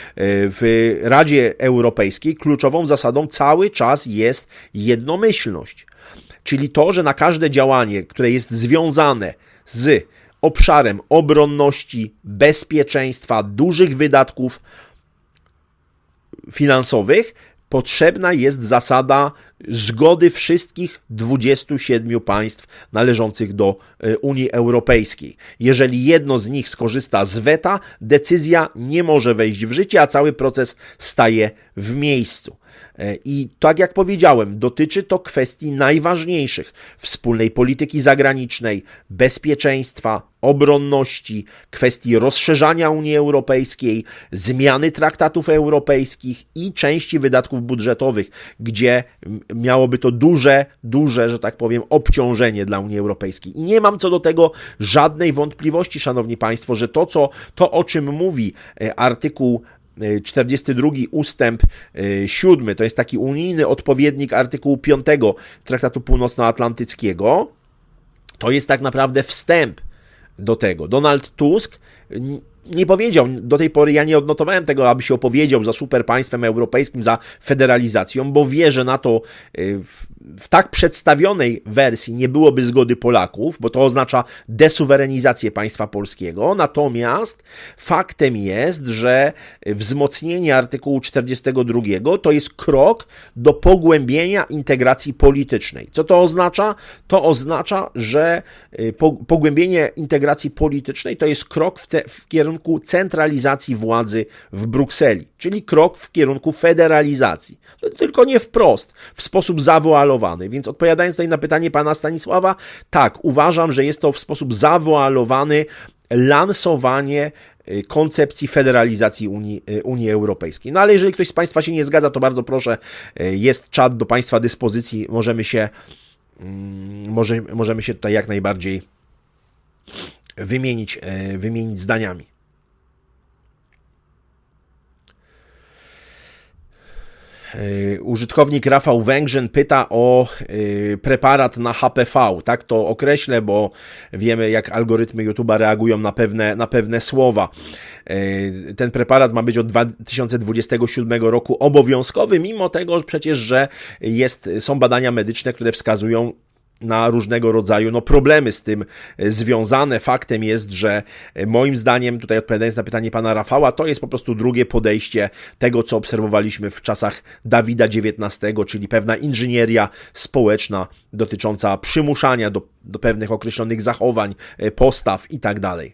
W Radzie Europejskiej kluczową zasadą cały czas jest jednomyślność. Czyli to, że na każde działanie, które jest związane z obszarem obronności, bezpieczeństwa, dużych wydatków finansowych, potrzebna jest zasada zgody wszystkich dwudziestu siedmiu państw należących do Unii Europejskiej. Jeżeli jedno z nich skorzysta z weta, decyzja nie może wejść w życie, a cały proces staje w miejscu. I tak jak powiedziałem, dotyczy to kwestii najważniejszych: wspólnej polityki zagranicznej, bezpieczeństwa, obronności, kwestii rozszerzania Unii Europejskiej, zmiany traktatów europejskich i części wydatków budżetowych, gdzie miałoby to duże, duże, że tak powiem, obciążenie dla Unii Europejskiej. I nie mam co do tego żadnej wątpliwości, szanowni państwo, że to, co, to o czym mówi artykuł czterdziesty drugi ustęp siódmy, to jest taki unijny odpowiednik artykułu piątego Traktatu Północnoatlantyckiego, to jest tak naprawdę wstęp do tego. Donald Tusk nie powiedział, do tej pory ja nie odnotowałem tego, aby się opowiedział za superpaństwem europejskim, za federalizacją, bo wie, że na to w, w tak przedstawionej wersji nie byłoby zgody Polaków, bo to oznacza desuwerenizację państwa polskiego. Natomiast faktem jest, że wzmocnienie artykułu czterdziestego drugiego to jest krok do pogłębienia integracji politycznej. Co to oznacza? To oznacza, że pogłębienie integracji politycznej to jest krok w, ce- w kierunku centralizacji władzy w Brukseli, czyli krok w kierunku federalizacji. Tylko nie wprost, w sposób zawoalowany. Więc odpowiadając tutaj na pytanie pana Stanisława, tak, uważam, że jest to w sposób zawoalowany lansowanie koncepcji federalizacji Unii, Unii Europejskiej. No ale jeżeli ktoś z państwa się nie zgadza, to bardzo proszę, jest czat do państwa dyspozycji, możemy się, może, możemy się tutaj jak najbardziej wymienić, wymienić zdaniami. Użytkownik Rafał Węgrzyn pyta o preparat na H P V. Tak to określę, bo wiemy, jak algorytmy YouTube'a reagują na pewne, na pewne słowa. Ten preparat ma być od dwa tysiące dwudziestego siódmego roku obowiązkowy, mimo tego przecież, że jest, są badania medyczne, które wskazują na różnego rodzaju no, problemy z tym związane. Faktem jest, że moim zdaniem, tutaj odpowiadając na pytanie pana Rafała, to jest po prostu drugie podejście tego, co obserwowaliśmy w czasach Dawida dziewiętnastego, czyli pewna inżynieria społeczna dotycząca przymuszania do, do pewnych określonych zachowań, postaw i tak dalej.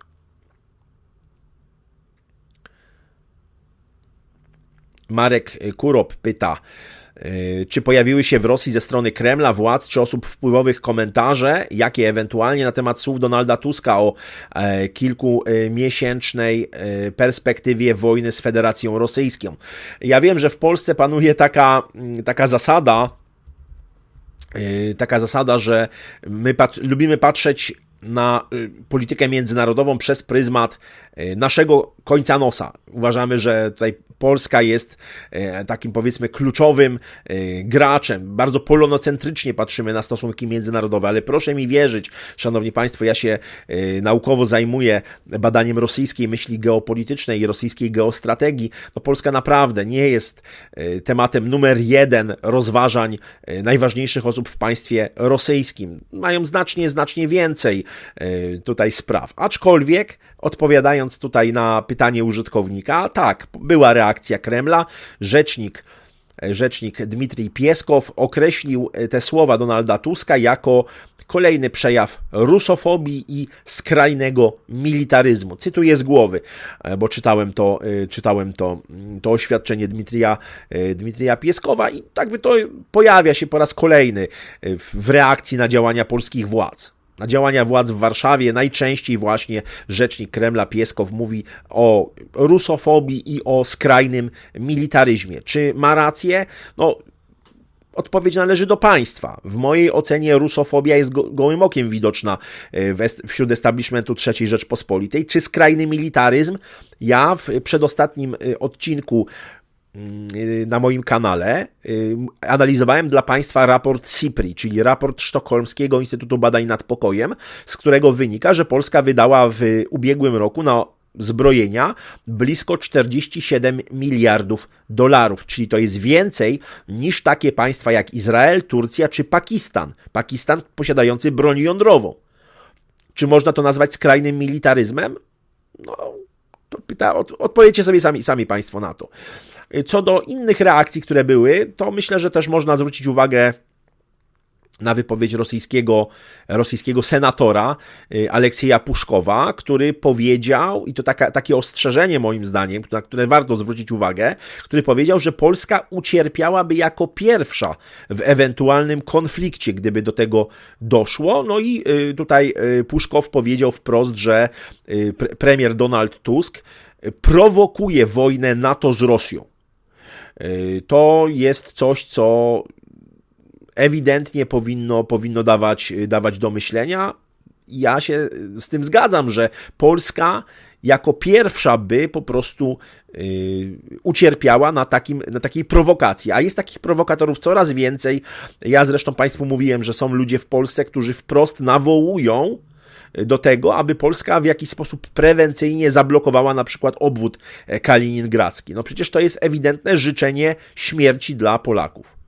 Marek Kurop pyta: Czy pojawiły się w Rosji ze strony Kremla, władz czy osób wpływowych komentarze, jakie ewentualnie na temat słów Donalda Tuska o kilkumiesięcznej perspektywie wojny z Federacją Rosyjską? Ja wiem, że w Polsce panuje taka, taka zasada, taka zasada, że my pat- lubimy patrzeć na politykę międzynarodową przez pryzmat naszego końca nosa. Uważamy, że tutaj Polska jest takim, powiedzmy, kluczowym graczem. Bardzo polonocentrycznie patrzymy na stosunki międzynarodowe, ale proszę mi wierzyć, szanowni państwo, ja się naukowo zajmuję badaniem rosyjskiej myśli geopolitycznej i rosyjskiej geostrategii. No Polska naprawdę nie jest tematem numer jeden rozważań najważniejszych osób w państwie rosyjskim. Mają znacznie, znacznie więcej tutaj spraw. Aczkolwiek, odpowiadając tutaj na pytanie użytkownika, tak, była reakcja Kremla. Rzecznik, rzecznik Dmitrij Pieskow określił te słowa Donalda Tuska jako kolejny przejaw rusofobii i skrajnego militaryzmu. Cytuję z głowy, bo czytałem to, czytałem to, to oświadczenie Dmitrija, Dmitrija Pieskowa i tak by to pojawia się po raz kolejny w reakcji na działania polskich władz. Na działania władz w Warszawie najczęściej właśnie rzecznik Kremla Pieskow mówi o rusofobii i o skrajnym militaryzmie. Czy ma rację? No, odpowiedź należy do państwa. W mojej ocenie rusofobia jest go, gołym okiem widoczna wśród establishmentu trzeciej Rzeczpospolitej. Czy skrajny militaryzm? Ja w przedostatnim odcinku na moim kanale analizowałem dla państwa raport SIPRI, czyli raport Sztokholmskiego Instytutu Badań nad Pokojem, z którego wynika, że Polska wydała w ubiegłym roku na zbrojenia blisko czterdzieści siedem miliardów dolarów, czyli to jest więcej niż takie państwa jak Izrael, Turcja czy Pakistan. Pakistan posiadający broń jądrową. Czy można to nazwać skrajnym militaryzmem? No, to pyta, od, odpowiedzcie sobie sami, sami państwo na to. Co do innych reakcji, które były, to myślę, że też można zwrócić uwagę na wypowiedź rosyjskiego, rosyjskiego senatora Aleksieja Puszkowa, który powiedział, i to taka, takie ostrzeżenie moim zdaniem, na które warto zwrócić uwagę, który powiedział, że Polska ucierpiałaby jako pierwsza w ewentualnym konflikcie, gdyby do tego doszło. No i tutaj Puszkow powiedział wprost, że premier Donald Tusk prowokuje wojnę NATO z Rosją. To jest coś, co ewidentnie powinno, powinno dawać, dawać do myślenia. Ja się z tym zgadzam, że Polska jako pierwsza by po prostu yy, ucierpiała na, takim, na takiej prowokacji. A jest takich prowokatorów coraz więcej. Ja zresztą państwu mówiłem, że są ludzie w Polsce, którzy wprost nawołują do tego, aby Polska w jakiś sposób prewencyjnie zablokowała na przykład obwód kaliningradzki. No przecież to jest ewidentne życzenie śmierci dla Polaków.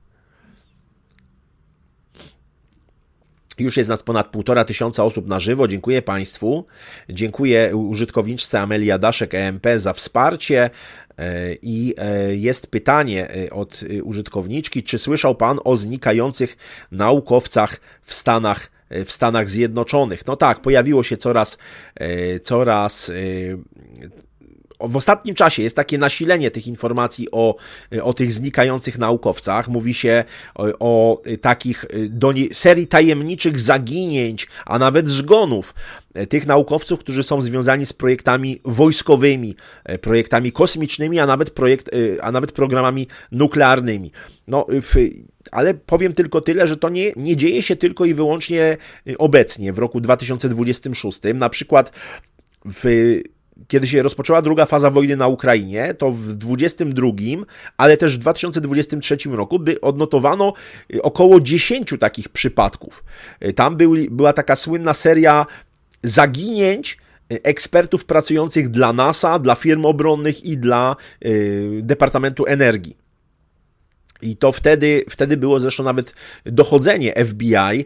Już jest nas ponad półtora tysiąca osób na żywo. Dziękuję państwu. Dziękuję użytkowniczce Amelia Daszek E M P za wsparcie. I jest pytanie od użytkowniczki, czy słyszał pan o znikających naukowcach w Stanach w Stanach Zjednoczonych? No tak, pojawiło się coraz, coraz w ostatnim czasie jest takie nasilenie tych informacji o, o tych znikających naukowcach. Mówi się o, o takich donie- serii tajemniczych zaginięć, a nawet zgonów tych naukowców, którzy są związani z projektami wojskowymi, projektami kosmicznymi, a nawet, projekt, a nawet programami nuklearnymi. No, w, ale powiem tylko tyle, że to nie, nie dzieje się tylko i wyłącznie obecnie, w roku dwa tysiące dwudziestym szóstym. Na przykład w kiedy się rozpoczęła druga faza wojny na Ukrainie, to w dwudziestym drugim, ale też w dwa tysiące dwudziestym trzecim roku by odnotowano około dziesięciu takich przypadków. Tam był, była taka słynna seria zaginięć ekspertów pracujących dla NASA, dla firm obronnych i dla y, Departamentu Energii. I to wtedy, wtedy było zresztą nawet dochodzenie F B I,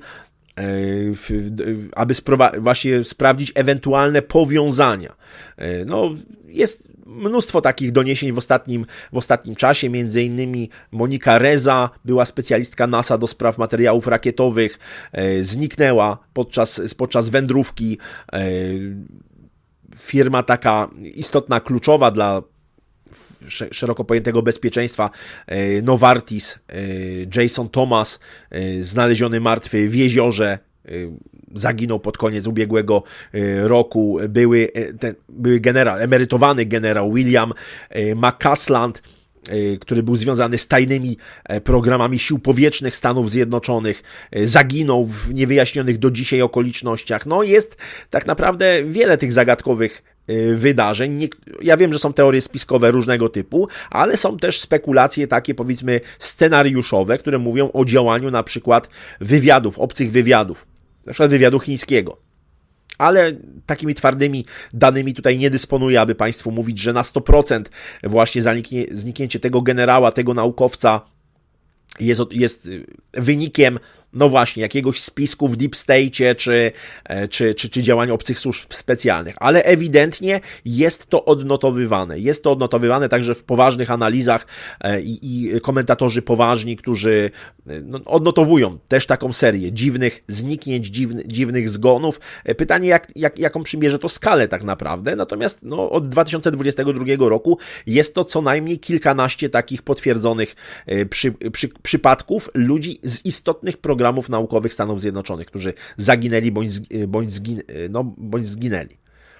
aby spro- właśnie sprawdzić ewentualne powiązania. No, jest mnóstwo takich doniesień w ostatnim, w ostatnim czasie, między innymi Monika Reza, była specjalistka NASA do spraw materiałów rakietowych, zniknęła podczas, podczas wędrówki. Firma taka istotna, kluczowa dla szeroko pojętego bezpieczeństwa, Novartis, Jason Thomas, znaleziony martwy w jeziorze, zaginął pod koniec ubiegłego roku, były, ten, były generał, emerytowany generał William McCasland, który był związany z tajnymi programami sił powietrznych Stanów Zjednoczonych, zaginął w niewyjaśnionych do dzisiaj okolicznościach. No jest tak naprawdę wiele tych zagadkowych wydarzeń. Nie, ja wiem, że są teorie spiskowe różnego typu, ale są też spekulacje takie, powiedzmy, scenariuszowe, które mówią o działaniu na przykład wywiadów, obcych wywiadów, na przykład wywiadu chińskiego. Ale takimi twardymi danymi tutaj nie dysponuję, aby Państwu mówić, że na sto procent właśnie zaniknie, zniknięcie tego generała, tego naukowca jest, jest wynikiem, no właśnie, jakiegoś spisku w Deep State czy, czy, czy, czy działań obcych służb specjalnych. Ale ewidentnie jest to odnotowywane. Jest to odnotowywane także w poważnych analizach i, i komentatorzy poważni, którzy no, odnotowują też taką serię dziwnych zniknięć, dziwny, dziwnych zgonów. Pytanie, jak, jak, jaką przymierze to skalę tak naprawdę. Natomiast no, od dwa tysiące dwudziestego drugiego roku jest to co najmniej kilkanaście takich potwierdzonych przy, przy, przypadków ludzi z istotnych programów naukowych Stanów Zjednoczonych, którzy zaginęli bądź, bądź, zgin, no, bądź zginęli.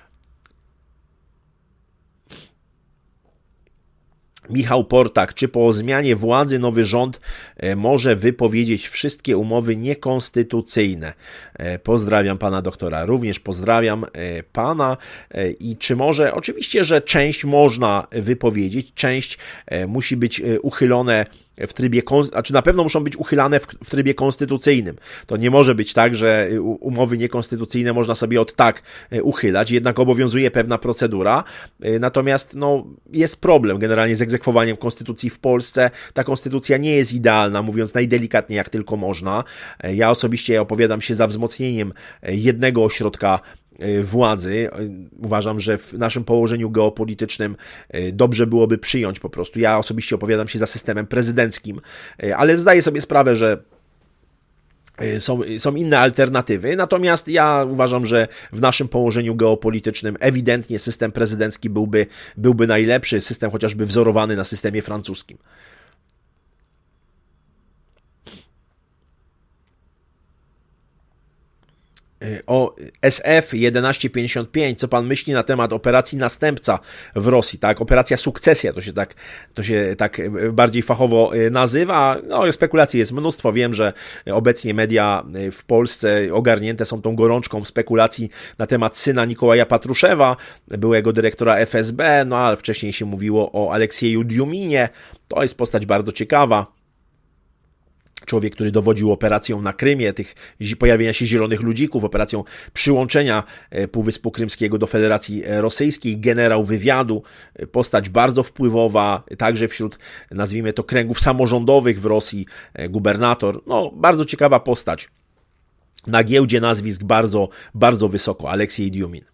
Michał Portak, czy po zmianie władzy nowy rząd może wypowiedzieć wszystkie umowy niekonstytucyjne? Pozdrawiam pana doktora, również pozdrawiam pana. I czy może, oczywiście, że część można wypowiedzieć, część musi być uchylone w trybie, znaczy na pewno muszą być uchylane w, w trybie konstytucyjnym. To nie może być tak, że umowy niekonstytucyjne można sobie od tak uchylać, jednak obowiązuje pewna procedura. Natomiast no, jest problem generalnie z egzekwowaniem konstytucji w Polsce. Ta konstytucja nie jest idealna, mówiąc najdelikatniej jak tylko można. Ja osobiście opowiadam się za wzmocnieniem jednego ośrodka władzy. Uważam, że w naszym położeniu geopolitycznym dobrze byłoby przyjąć po prostu. Ja osobiście opowiadam się za systemem prezydenckim, ale zdaję sobie sprawę, że Są, są inne alternatywy, natomiast ja uważam, że w naszym położeniu geopolitycznym ewidentnie system prezydencki byłby, byłby najlepszy, system chociażby wzorowany na systemie francuskim. O S F tysiąc pięćdziesiąt pięć, co pan myśli na temat operacji Następca w Rosji, tak? Operacja Sukcesja, to się tak, to się tak bardziej fachowo nazywa. No, spekulacji jest mnóstwo. Wiem, że obecnie media w Polsce ogarnięte są tą gorączką spekulacji na temat syna Nikołaja Patruszewa, byłego dyrektora F S B, no ale wcześniej się mówiło o Aleksieju Diuminie. To jest postać bardzo ciekawa. Człowiek, który dowodził operacją na Krymie, tych pojawienia się zielonych ludzików, operacją przyłączenia Półwyspu Krymskiego do Federacji Rosyjskiej, generał wywiadu, postać bardzo wpływowa, także wśród, nazwijmy to, kręgów samorządowych w Rosji, gubernator, no bardzo ciekawa postać. Na giełdzie nazwisk bardzo, bardzo wysoko, Aleksiej Diumin.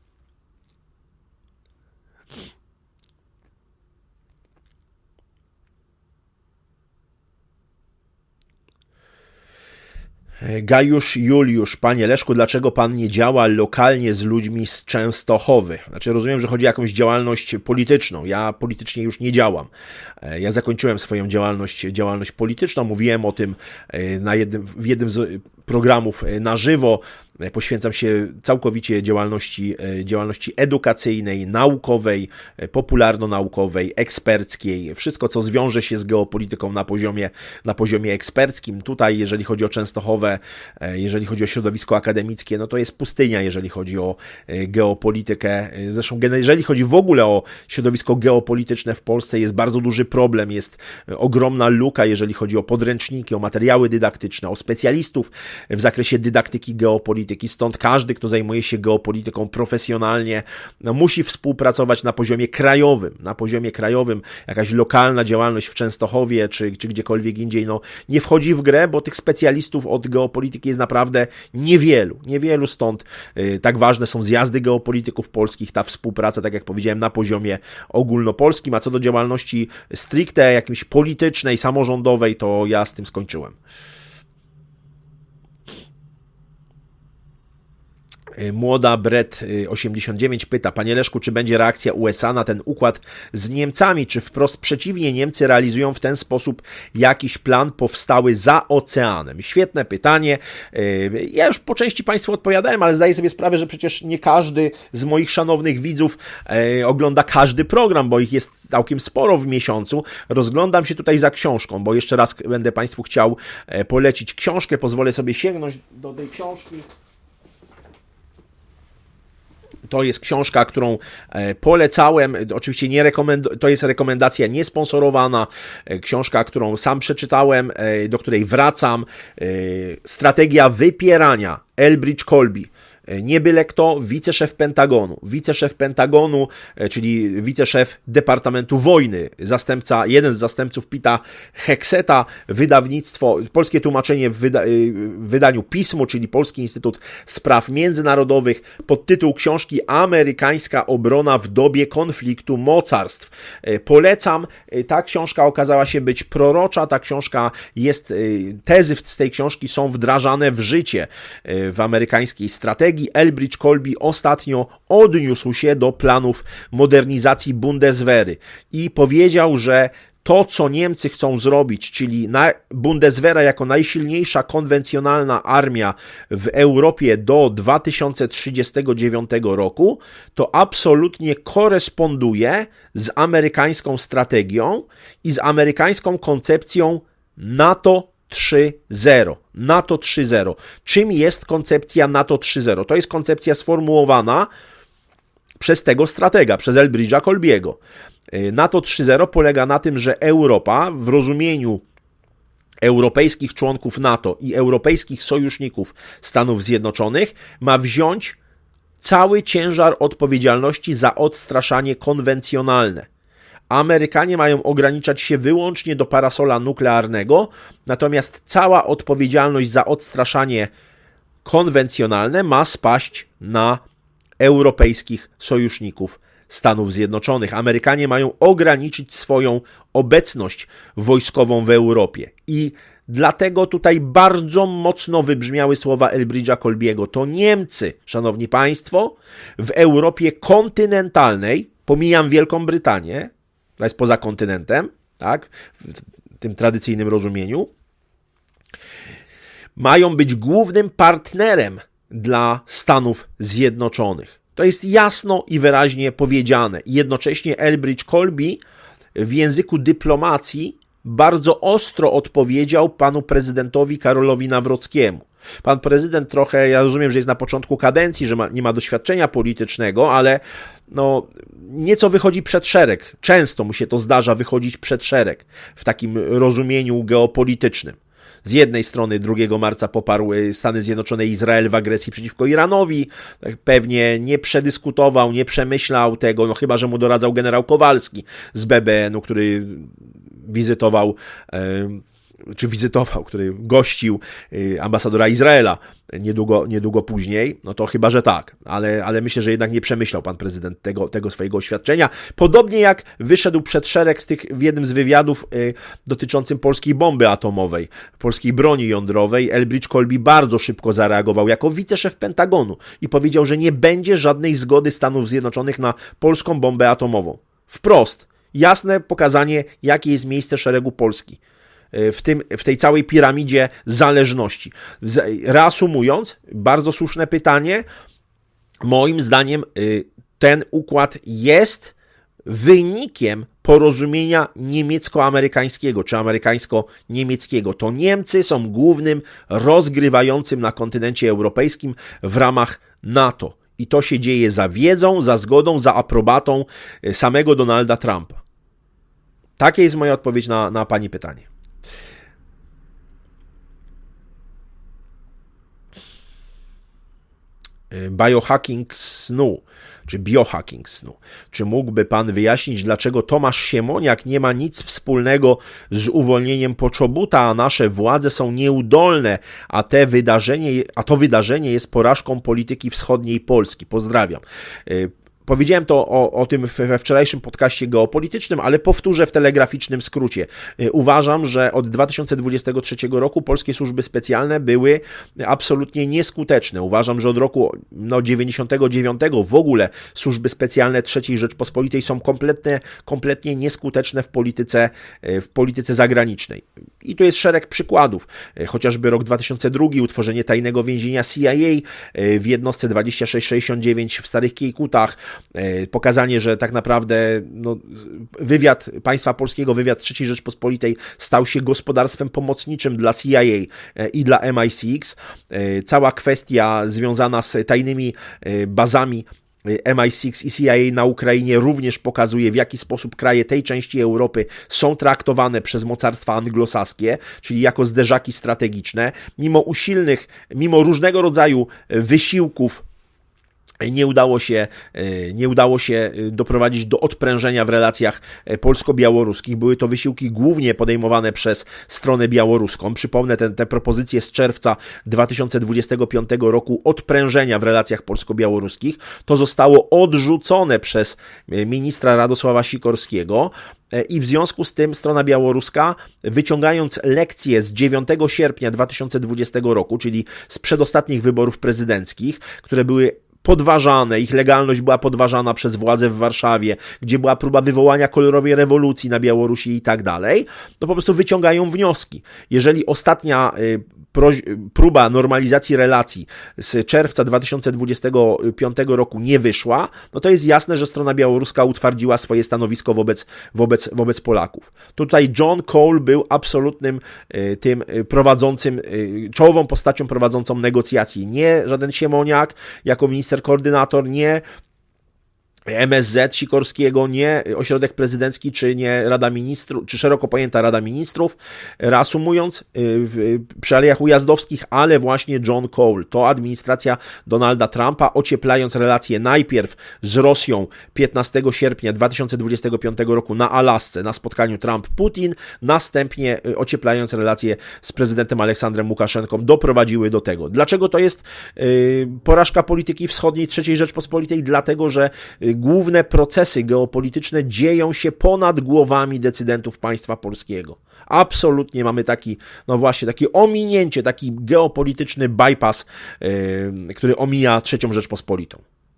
Gajusz Juliusz, panie Leszku, dlaczego pan nie działa lokalnie z ludźmi z Częstochowy? Znaczy rozumiem, że chodzi o jakąś działalność polityczną. Ja politycznie już nie działam. Ja zakończyłem swoją działalność, działalność polityczną. Mówiłem o tym na jednym, w jednym z programów na żywo. Poświęcam się całkowicie działalności, działalności edukacyjnej, naukowej, popularno-naukowej, eksperckiej. Wszystko, co zwiąże się z geopolityką na poziomie, na poziomie eksperckim. Tutaj, jeżeli chodzi o Częstochowę, jeżeli chodzi o środowisko akademickie, no to jest pustynia, jeżeli chodzi o geopolitykę. Zresztą, jeżeli chodzi w ogóle o środowisko geopolityczne w Polsce, jest bardzo duży problem, jest ogromna luka, jeżeli chodzi o podręczniki, o materiały dydaktyczne, o specjalistów w zakresie dydaktyki geopolityki. Stąd każdy, kto zajmuje się geopolityką profesjonalnie, no, musi współpracować na poziomie krajowym. Na poziomie krajowym jakaś lokalna działalność w Częstochowie czy, czy gdziekolwiek indziej no, nie wchodzi w grę, bo tych specjalistów od geopolityki jest naprawdę niewielu. Niewielu, stąd y, tak ważne są zjazdy geopolityków polskich, ta współpraca, tak jak powiedziałem, na poziomie ogólnopolskim, a co do działalności stricte jakiejś politycznej, samorządowej, to ja z tym skończyłem. Młoda Bret osiemdziesiąt dziewięć pyta: Panie Leszku, czy będzie reakcja U S A na ten układ z Niemcami, czy wprost przeciwnie, Niemcy realizują w ten sposób jakiś plan powstały za oceanem? Świetne pytanie. Ja już po części Państwu odpowiadałem, ale zdaję sobie sprawę, że przecież nie każdy z moich szanownych widzów ogląda każdy program, bo ich jest całkiem sporo w miesiącu. Rozglądam się tutaj za książką, bo jeszcze raz będę Państwu chciał polecić książkę. Pozwolę sobie sięgnąć do tej książki. To jest książka, którą polecałem, oczywiście nie rekomend- to jest rekomendacja niesponsorowana, książka, którą sam przeczytałem, do której wracam, Strategia wypierania, Elbridge Colby. Nie byle kto, wiceszef Pentagonu. Wiceszef Pentagonu, czyli wiceszef Departamentu Wojny, zastępca, jeden z zastępców Pita Heckseta, wydawnictwo, polskie tłumaczenie w, wyda, w wydaniu Pismo, czyli Polski Instytut Spraw Międzynarodowych, podtytuł książki Amerykańska obrona w dobie konfliktu mocarstw. Polecam, ta książka okazała się być prorocza, ta książka jest, tezy z tej książki są wdrażane w życie w amerykańskiej strategii. Elbridge Colby ostatnio odniósł się do planów modernizacji Bundeswehry i powiedział, że to, co Niemcy chcą zrobić, czyli Bundeswehra jako najsilniejsza konwencjonalna armia w Europie do dwa tysiące trzydziestego dziewiątego roku, to absolutnie koresponduje z amerykańską strategią i z amerykańską koncepcją NATO trzy zero. NATO trzy zero. Czym jest koncepcja NATO trzy zero? To jest koncepcja sformułowana przez tego stratega, przez Elbridge'a Colby'ego. NATO trzy zero polega na tym, że Europa w rozumieniu europejskich członków NATO i europejskich sojuszników Stanów Zjednoczonych ma wziąć cały ciężar odpowiedzialności za odstraszanie konwencjonalne. Amerykanie mają ograniczać się wyłącznie do parasola nuklearnego, natomiast cała odpowiedzialność za odstraszanie konwencjonalne ma spaść na europejskich sojuszników Stanów Zjednoczonych. Amerykanie mają ograniczyć swoją obecność wojskową w Europie i dlatego tutaj bardzo mocno wybrzmiały słowa Elbridge'a Colby'ego. To Niemcy, szanowni państwo, w Europie kontynentalnej, pomijam Wielką Brytanię, która jest poza kontynentem, tak, w tym tradycyjnym rozumieniu, mają być głównym partnerem dla Stanów Zjednoczonych. To jest jasno i wyraźnie powiedziane. I jednocześnie Elbridge Colby w języku dyplomacji bardzo ostro odpowiedział panu prezydentowi Karolowi Nawrockiemu. Pan prezydent trochę, ja rozumiem, że jest na początku kadencji, że ma, nie ma doświadczenia politycznego, ale no, nieco wychodzi przed szereg. Często mu się to zdarza wychodzić przed szereg w takim rozumieniu geopolitycznym. Z jednej strony drugiego marca poparł Stany Zjednoczone i Izrael w agresji przeciwko Iranowi. Pewnie nie przedyskutował, nie przemyślał tego, no chyba że mu doradzał generał Kowalski z B B N u, który wizytował, czy wizytował, który gościł ambasadora Izraela niedługo, niedługo później, no to chyba, że tak, ale, ale myślę, że jednak nie przemyślał pan prezydent tego, tego swojego oświadczenia. Podobnie jak wyszedł przed szereg z tych w jednym z wywiadów y, dotyczącym polskiej bomby atomowej, polskiej broni jądrowej, Elbridge Colby bardzo szybko zareagował jako wiceszef Pentagonu i powiedział, że nie będzie żadnej zgody Stanów Zjednoczonych na polską bombę atomową. Wprost. Jasne pokazanie, jakie jest miejsce szeregu Polski w, tym, w tej całej piramidzie zależności. Reasumując, bardzo słuszne pytanie. Moim zdaniem ten układ jest wynikiem porozumienia niemiecko-amerykańskiego czy amerykańsko-niemieckiego. To Niemcy są głównym rozgrywającym na kontynencie europejskim w ramach NATO. I to się dzieje za wiedzą, za zgodą, za aprobatą samego Donalda Trumpa. Taka jest moja odpowiedź na, na pani pytanie. Biohacking snu, czy biohacking snu. Czy mógłby pan wyjaśnić, dlaczego Tomasz Siemoniak nie ma nic wspólnego z uwolnieniem Poczobuta, a nasze władze są nieudolne, a, te wydarzenie, a to wydarzenie jest porażką polityki wschodniej Polski? Pozdrawiam. Powiedziałem to o, o tym we wczorajszym podcaście geopolitycznym, ale powtórzę w telegraficznym skrócie. Uważam, że od dwa tysiące dwudziestego trzeciego roku polskie służby specjalne były absolutnie nieskuteczne. Uważam, że od roku no, dziewięćdziesiątego dziewiątego w ogóle służby specjalne trzeciej Rzeczpospolitej są kompletnie, kompletnie nieskuteczne w polityce, w polityce zagranicznej. I tu jest szereg przykładów. Chociażby rok dwa tysiące drugi, utworzenie tajnego więzienia C I A w jednostce dwadzieścia sześć sześćdziesiąt dziewięć w Starych Kiejkutach, pokazanie, że tak naprawdę no, wywiad państwa polskiego, wywiad trzeciej Rzeczpospolitej stał się gospodarstwem pomocniczym dla C I A i dla M I six. Cała kwestia związana z tajnymi bazami M I six i C I A na Ukrainie również pokazuje, w jaki sposób kraje tej części Europy są traktowane przez mocarstwa anglosaskie, czyli jako zderzaki strategiczne. Mimo usilnych, mimo różnego rodzaju wysiłków Nie udało się, nie udało się doprowadzić do odprężenia w relacjach polsko-białoruskich. Były to wysiłki głównie podejmowane przez stronę białoruską. Przypomnę te, te propozycje z czerwca dwa tysiące dwudziestego piątego roku odprężenia w relacjach polsko-białoruskich. To zostało odrzucone przez ministra Radosława Sikorskiego. I w związku z tym strona białoruska, wyciągając lekcje z dziewiątego sierpnia dwa tysiące dwudziestego roku, czyli z przedostatnich wyborów prezydenckich, które były podważane, ich legalność była podważana przez władze w Warszawie, gdzie była próba wywołania kolorowej rewolucji na Białorusi i tak dalej, to po prostu wyciągają wnioski. Jeżeli ostatnia próba normalizacji relacji z czerwca dwa tysiące dwudziestego piątego roku nie wyszła, no to jest jasne, że strona białoruska utwardziła swoje stanowisko wobec, wobec, wobec Polaków. Tutaj John Cole był absolutnym tym prowadzącym, czołową postacią prowadzącą negocjacje. Nie żaden siemoniak jako minister koordynator, nie M S Z Sikorskiego, nie ośrodek prezydencki, czy nie Rada Ministrów, czy szeroko pojęta Rada Ministrów. Reasumując, przy Alejach Ujazdowskich, ale właśnie John Cole, to administracja Donalda Trumpa, ocieplając relacje najpierw z Rosją piętnastego sierpnia dwa tysiące dwudziestego piątego roku na Alasce, na spotkaniu Trump-Putin, następnie ocieplając relacje z prezydentem Aleksandrem Łukaszenką, doprowadziły do tego. Dlaczego to jest porażka polityki wschodniej trzeciej Rzeczpospolitej? Dlatego, że główne procesy geopolityczne dzieją się ponad głowami decydentów państwa polskiego. Absolutnie mamy taki, no właśnie, takie ominięcie, taki geopolityczny bypass, yy, który omija trzecią Rzeczpospolitą.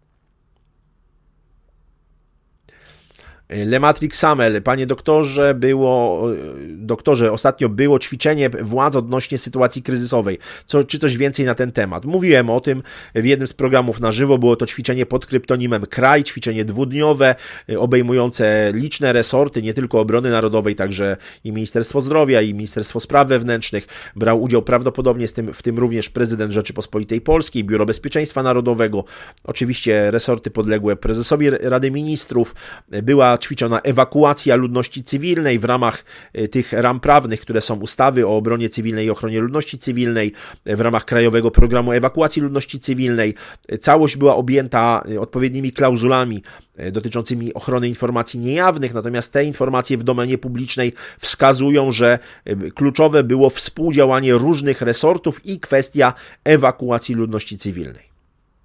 Lematrix Samel, panie doktorze, było, doktorze, ostatnio było ćwiczenie władz odnośnie sytuacji kryzysowej. Co, czy coś więcej na ten temat? Mówiłem o tym w jednym z programów na żywo, było to ćwiczenie pod kryptonimem Kraj, ćwiczenie dwudniowe, obejmujące liczne resorty, nie tylko obrony narodowej, także i Ministerstwo Zdrowia, i Ministerstwo Spraw Wewnętrznych. Brał udział prawdopodobnie z tym, w tym również prezydent Rzeczypospolitej Polskiej, Biuro Bezpieczeństwa Narodowego, oczywiście resorty podległe prezesowi Rady Ministrów. Była ćwiczona ewakuacja ludności cywilnej w ramach tych ram prawnych, które są ustawy o obronie cywilnej i ochronie ludności cywilnej, w ramach Krajowego Programu Ewakuacji Ludności Cywilnej. Całość była objęta odpowiednimi klauzulami dotyczącymi ochrony informacji niejawnych, natomiast te informacje w domenie publicznej wskazują, że kluczowe było współdziałanie różnych resortów i kwestia ewakuacji ludności cywilnej.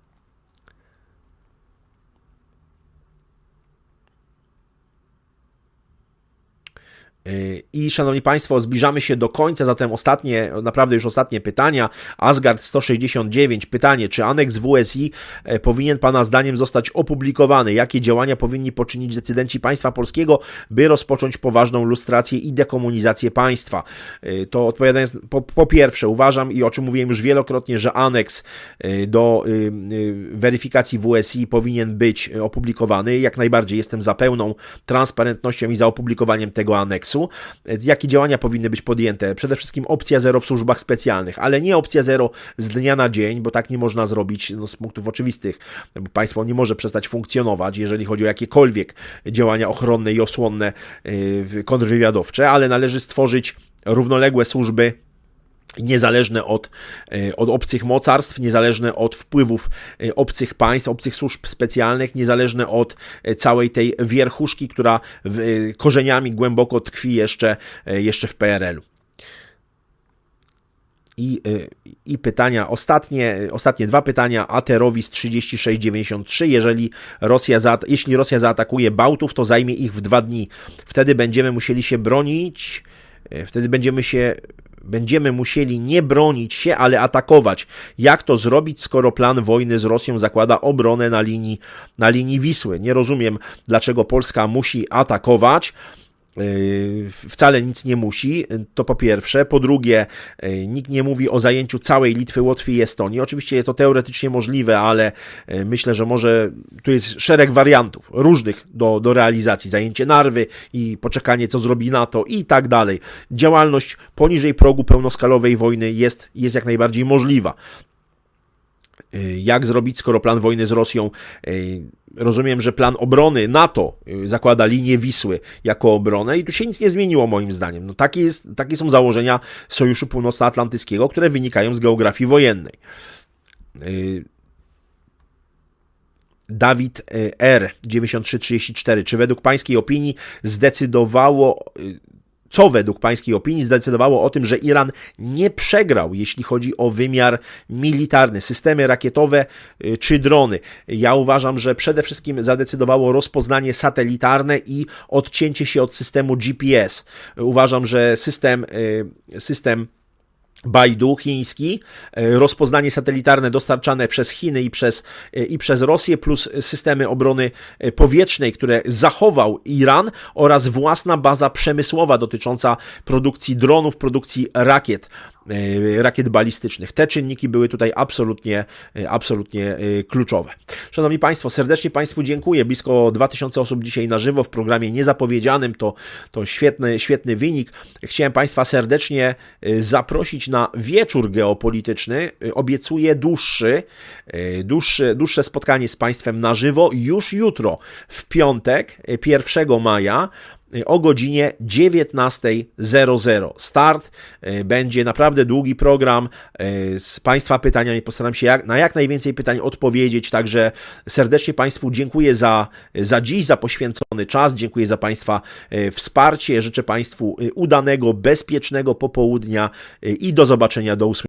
I szanowni państwo, zbliżamy się do końca, zatem ostatnie, naprawdę już ostatnie pytania. Asgard sto sześćdziesiąt dziewięć, pytanie, czy aneks W S I powinien pana zdaniem zostać opublikowany? Jakie działania powinni poczynić decydenci państwa polskiego, by rozpocząć poważną lustrację i dekomunizację państwa? To odpowiadając, po, po pierwsze, uważam, i o czym mówiłem już wielokrotnie, że aneks do weryfikacji W S I powinien być opublikowany. Jak najbardziej jestem za pełną transparentnością i za opublikowaniem tego aneksu. Jakie działania powinny być podjęte? Przede wszystkim opcja zero w służbach specjalnych, ale nie opcja zero z dnia na dzień, bo tak nie można zrobić no, z punktów oczywistych. Państwo nie może przestać funkcjonować, jeżeli chodzi o jakiekolwiek działania ochronne i osłonne, yy, kontrwywiadowcze, ale należy stworzyć równoległe służby niezależne od, od obcych mocarstw, niezależne od wpływów obcych państw, obcych służb specjalnych, niezależne od całej tej wierchuszki, która korzeniami głęboko tkwi jeszcze, jeszcze w P R L u. I, i pytania ostatnie, ostatnie dwa pytania. Aterowis trzydzieści sześć dziewięćdziesiąt trzy. Jeżeli Rosja, za, jeśli Rosja zaatakuje Bałtów, to zajmie ich w dwa dni. Wtedy będziemy musieli się bronić, wtedy będziemy się Będziemy musieli nie bronić się, ale atakować. Jak to zrobić, skoro plan wojny z Rosją zakłada obronę na linii, na linii Wisły? Nie rozumiem, dlaczego Polska musi atakować. Wcale nic nie musi, to po pierwsze. Po drugie, nikt nie mówi o zajęciu całej Litwy, Łotwy i Estonii. Oczywiście jest to teoretycznie możliwe, ale myślę, że może tu jest szereg wariantów różnych do, do realizacji. Zajęcie Narwy i poczekanie, co zrobi NATO i tak dalej. Działalność poniżej progu pełnoskalowej wojny jest, jest jak najbardziej możliwa. Jak zrobić, skoro plan wojny z Rosją, rozumiem, że plan obrony NATO zakłada linię Wisły jako obronę i tu się nic nie zmieniło moim zdaniem. No takie, jest, takie są założenia Sojuszu Północnoatlantyckiego, które wynikają z geografii wojennej. Dawid R. dziewięćdziesiąt trzy trzydzieści cztery. Czy według pańskiej opinii zdecydowało... Co według pańskiej opinii zdecydowało o tym, że Iran nie przegrał, jeśli chodzi o wymiar militarny, systemy rakietowe czy drony? Ja uważam, że przede wszystkim zadecydowało rozpoznanie satelitarne i odcięcie się od systemu G P S. Uważam, że system, system Baidu chiński, rozpoznanie satelitarne dostarczane przez Chiny i przez, i przez Rosję, plus systemy obrony powietrznej, które zachował Iran oraz własna baza przemysłowa dotycząca produkcji dronów, produkcji rakiet, rakiet balistycznych. Te czynniki były tutaj absolutnie, absolutnie kluczowe. Szanowni Państwo, serdecznie Państwu dziękuję. Blisko dwa tysiące osób dzisiaj na żywo w programie niezapowiedzianym. To, to świetny, świetny wynik. Chciałem Państwa serdecznie zaprosić na wieczór geopolityczny. Obiecuję dłuższy, dłuższe, dłuższe spotkanie z Państwem na żywo już jutro, w piątek, pierwszego maja, o godzinie dziewiętnasta zero zero. Start, będzie naprawdę długi program z Państwa pytaniami. Postaram się jak, na jak najwięcej pytań odpowiedzieć, także serdecznie Państwu dziękuję za, za dziś, za poświęcony czas, dziękuję za Państwa wsparcie, życzę Państwu udanego, bezpiecznego popołudnia i do zobaczenia, do usłyszenia.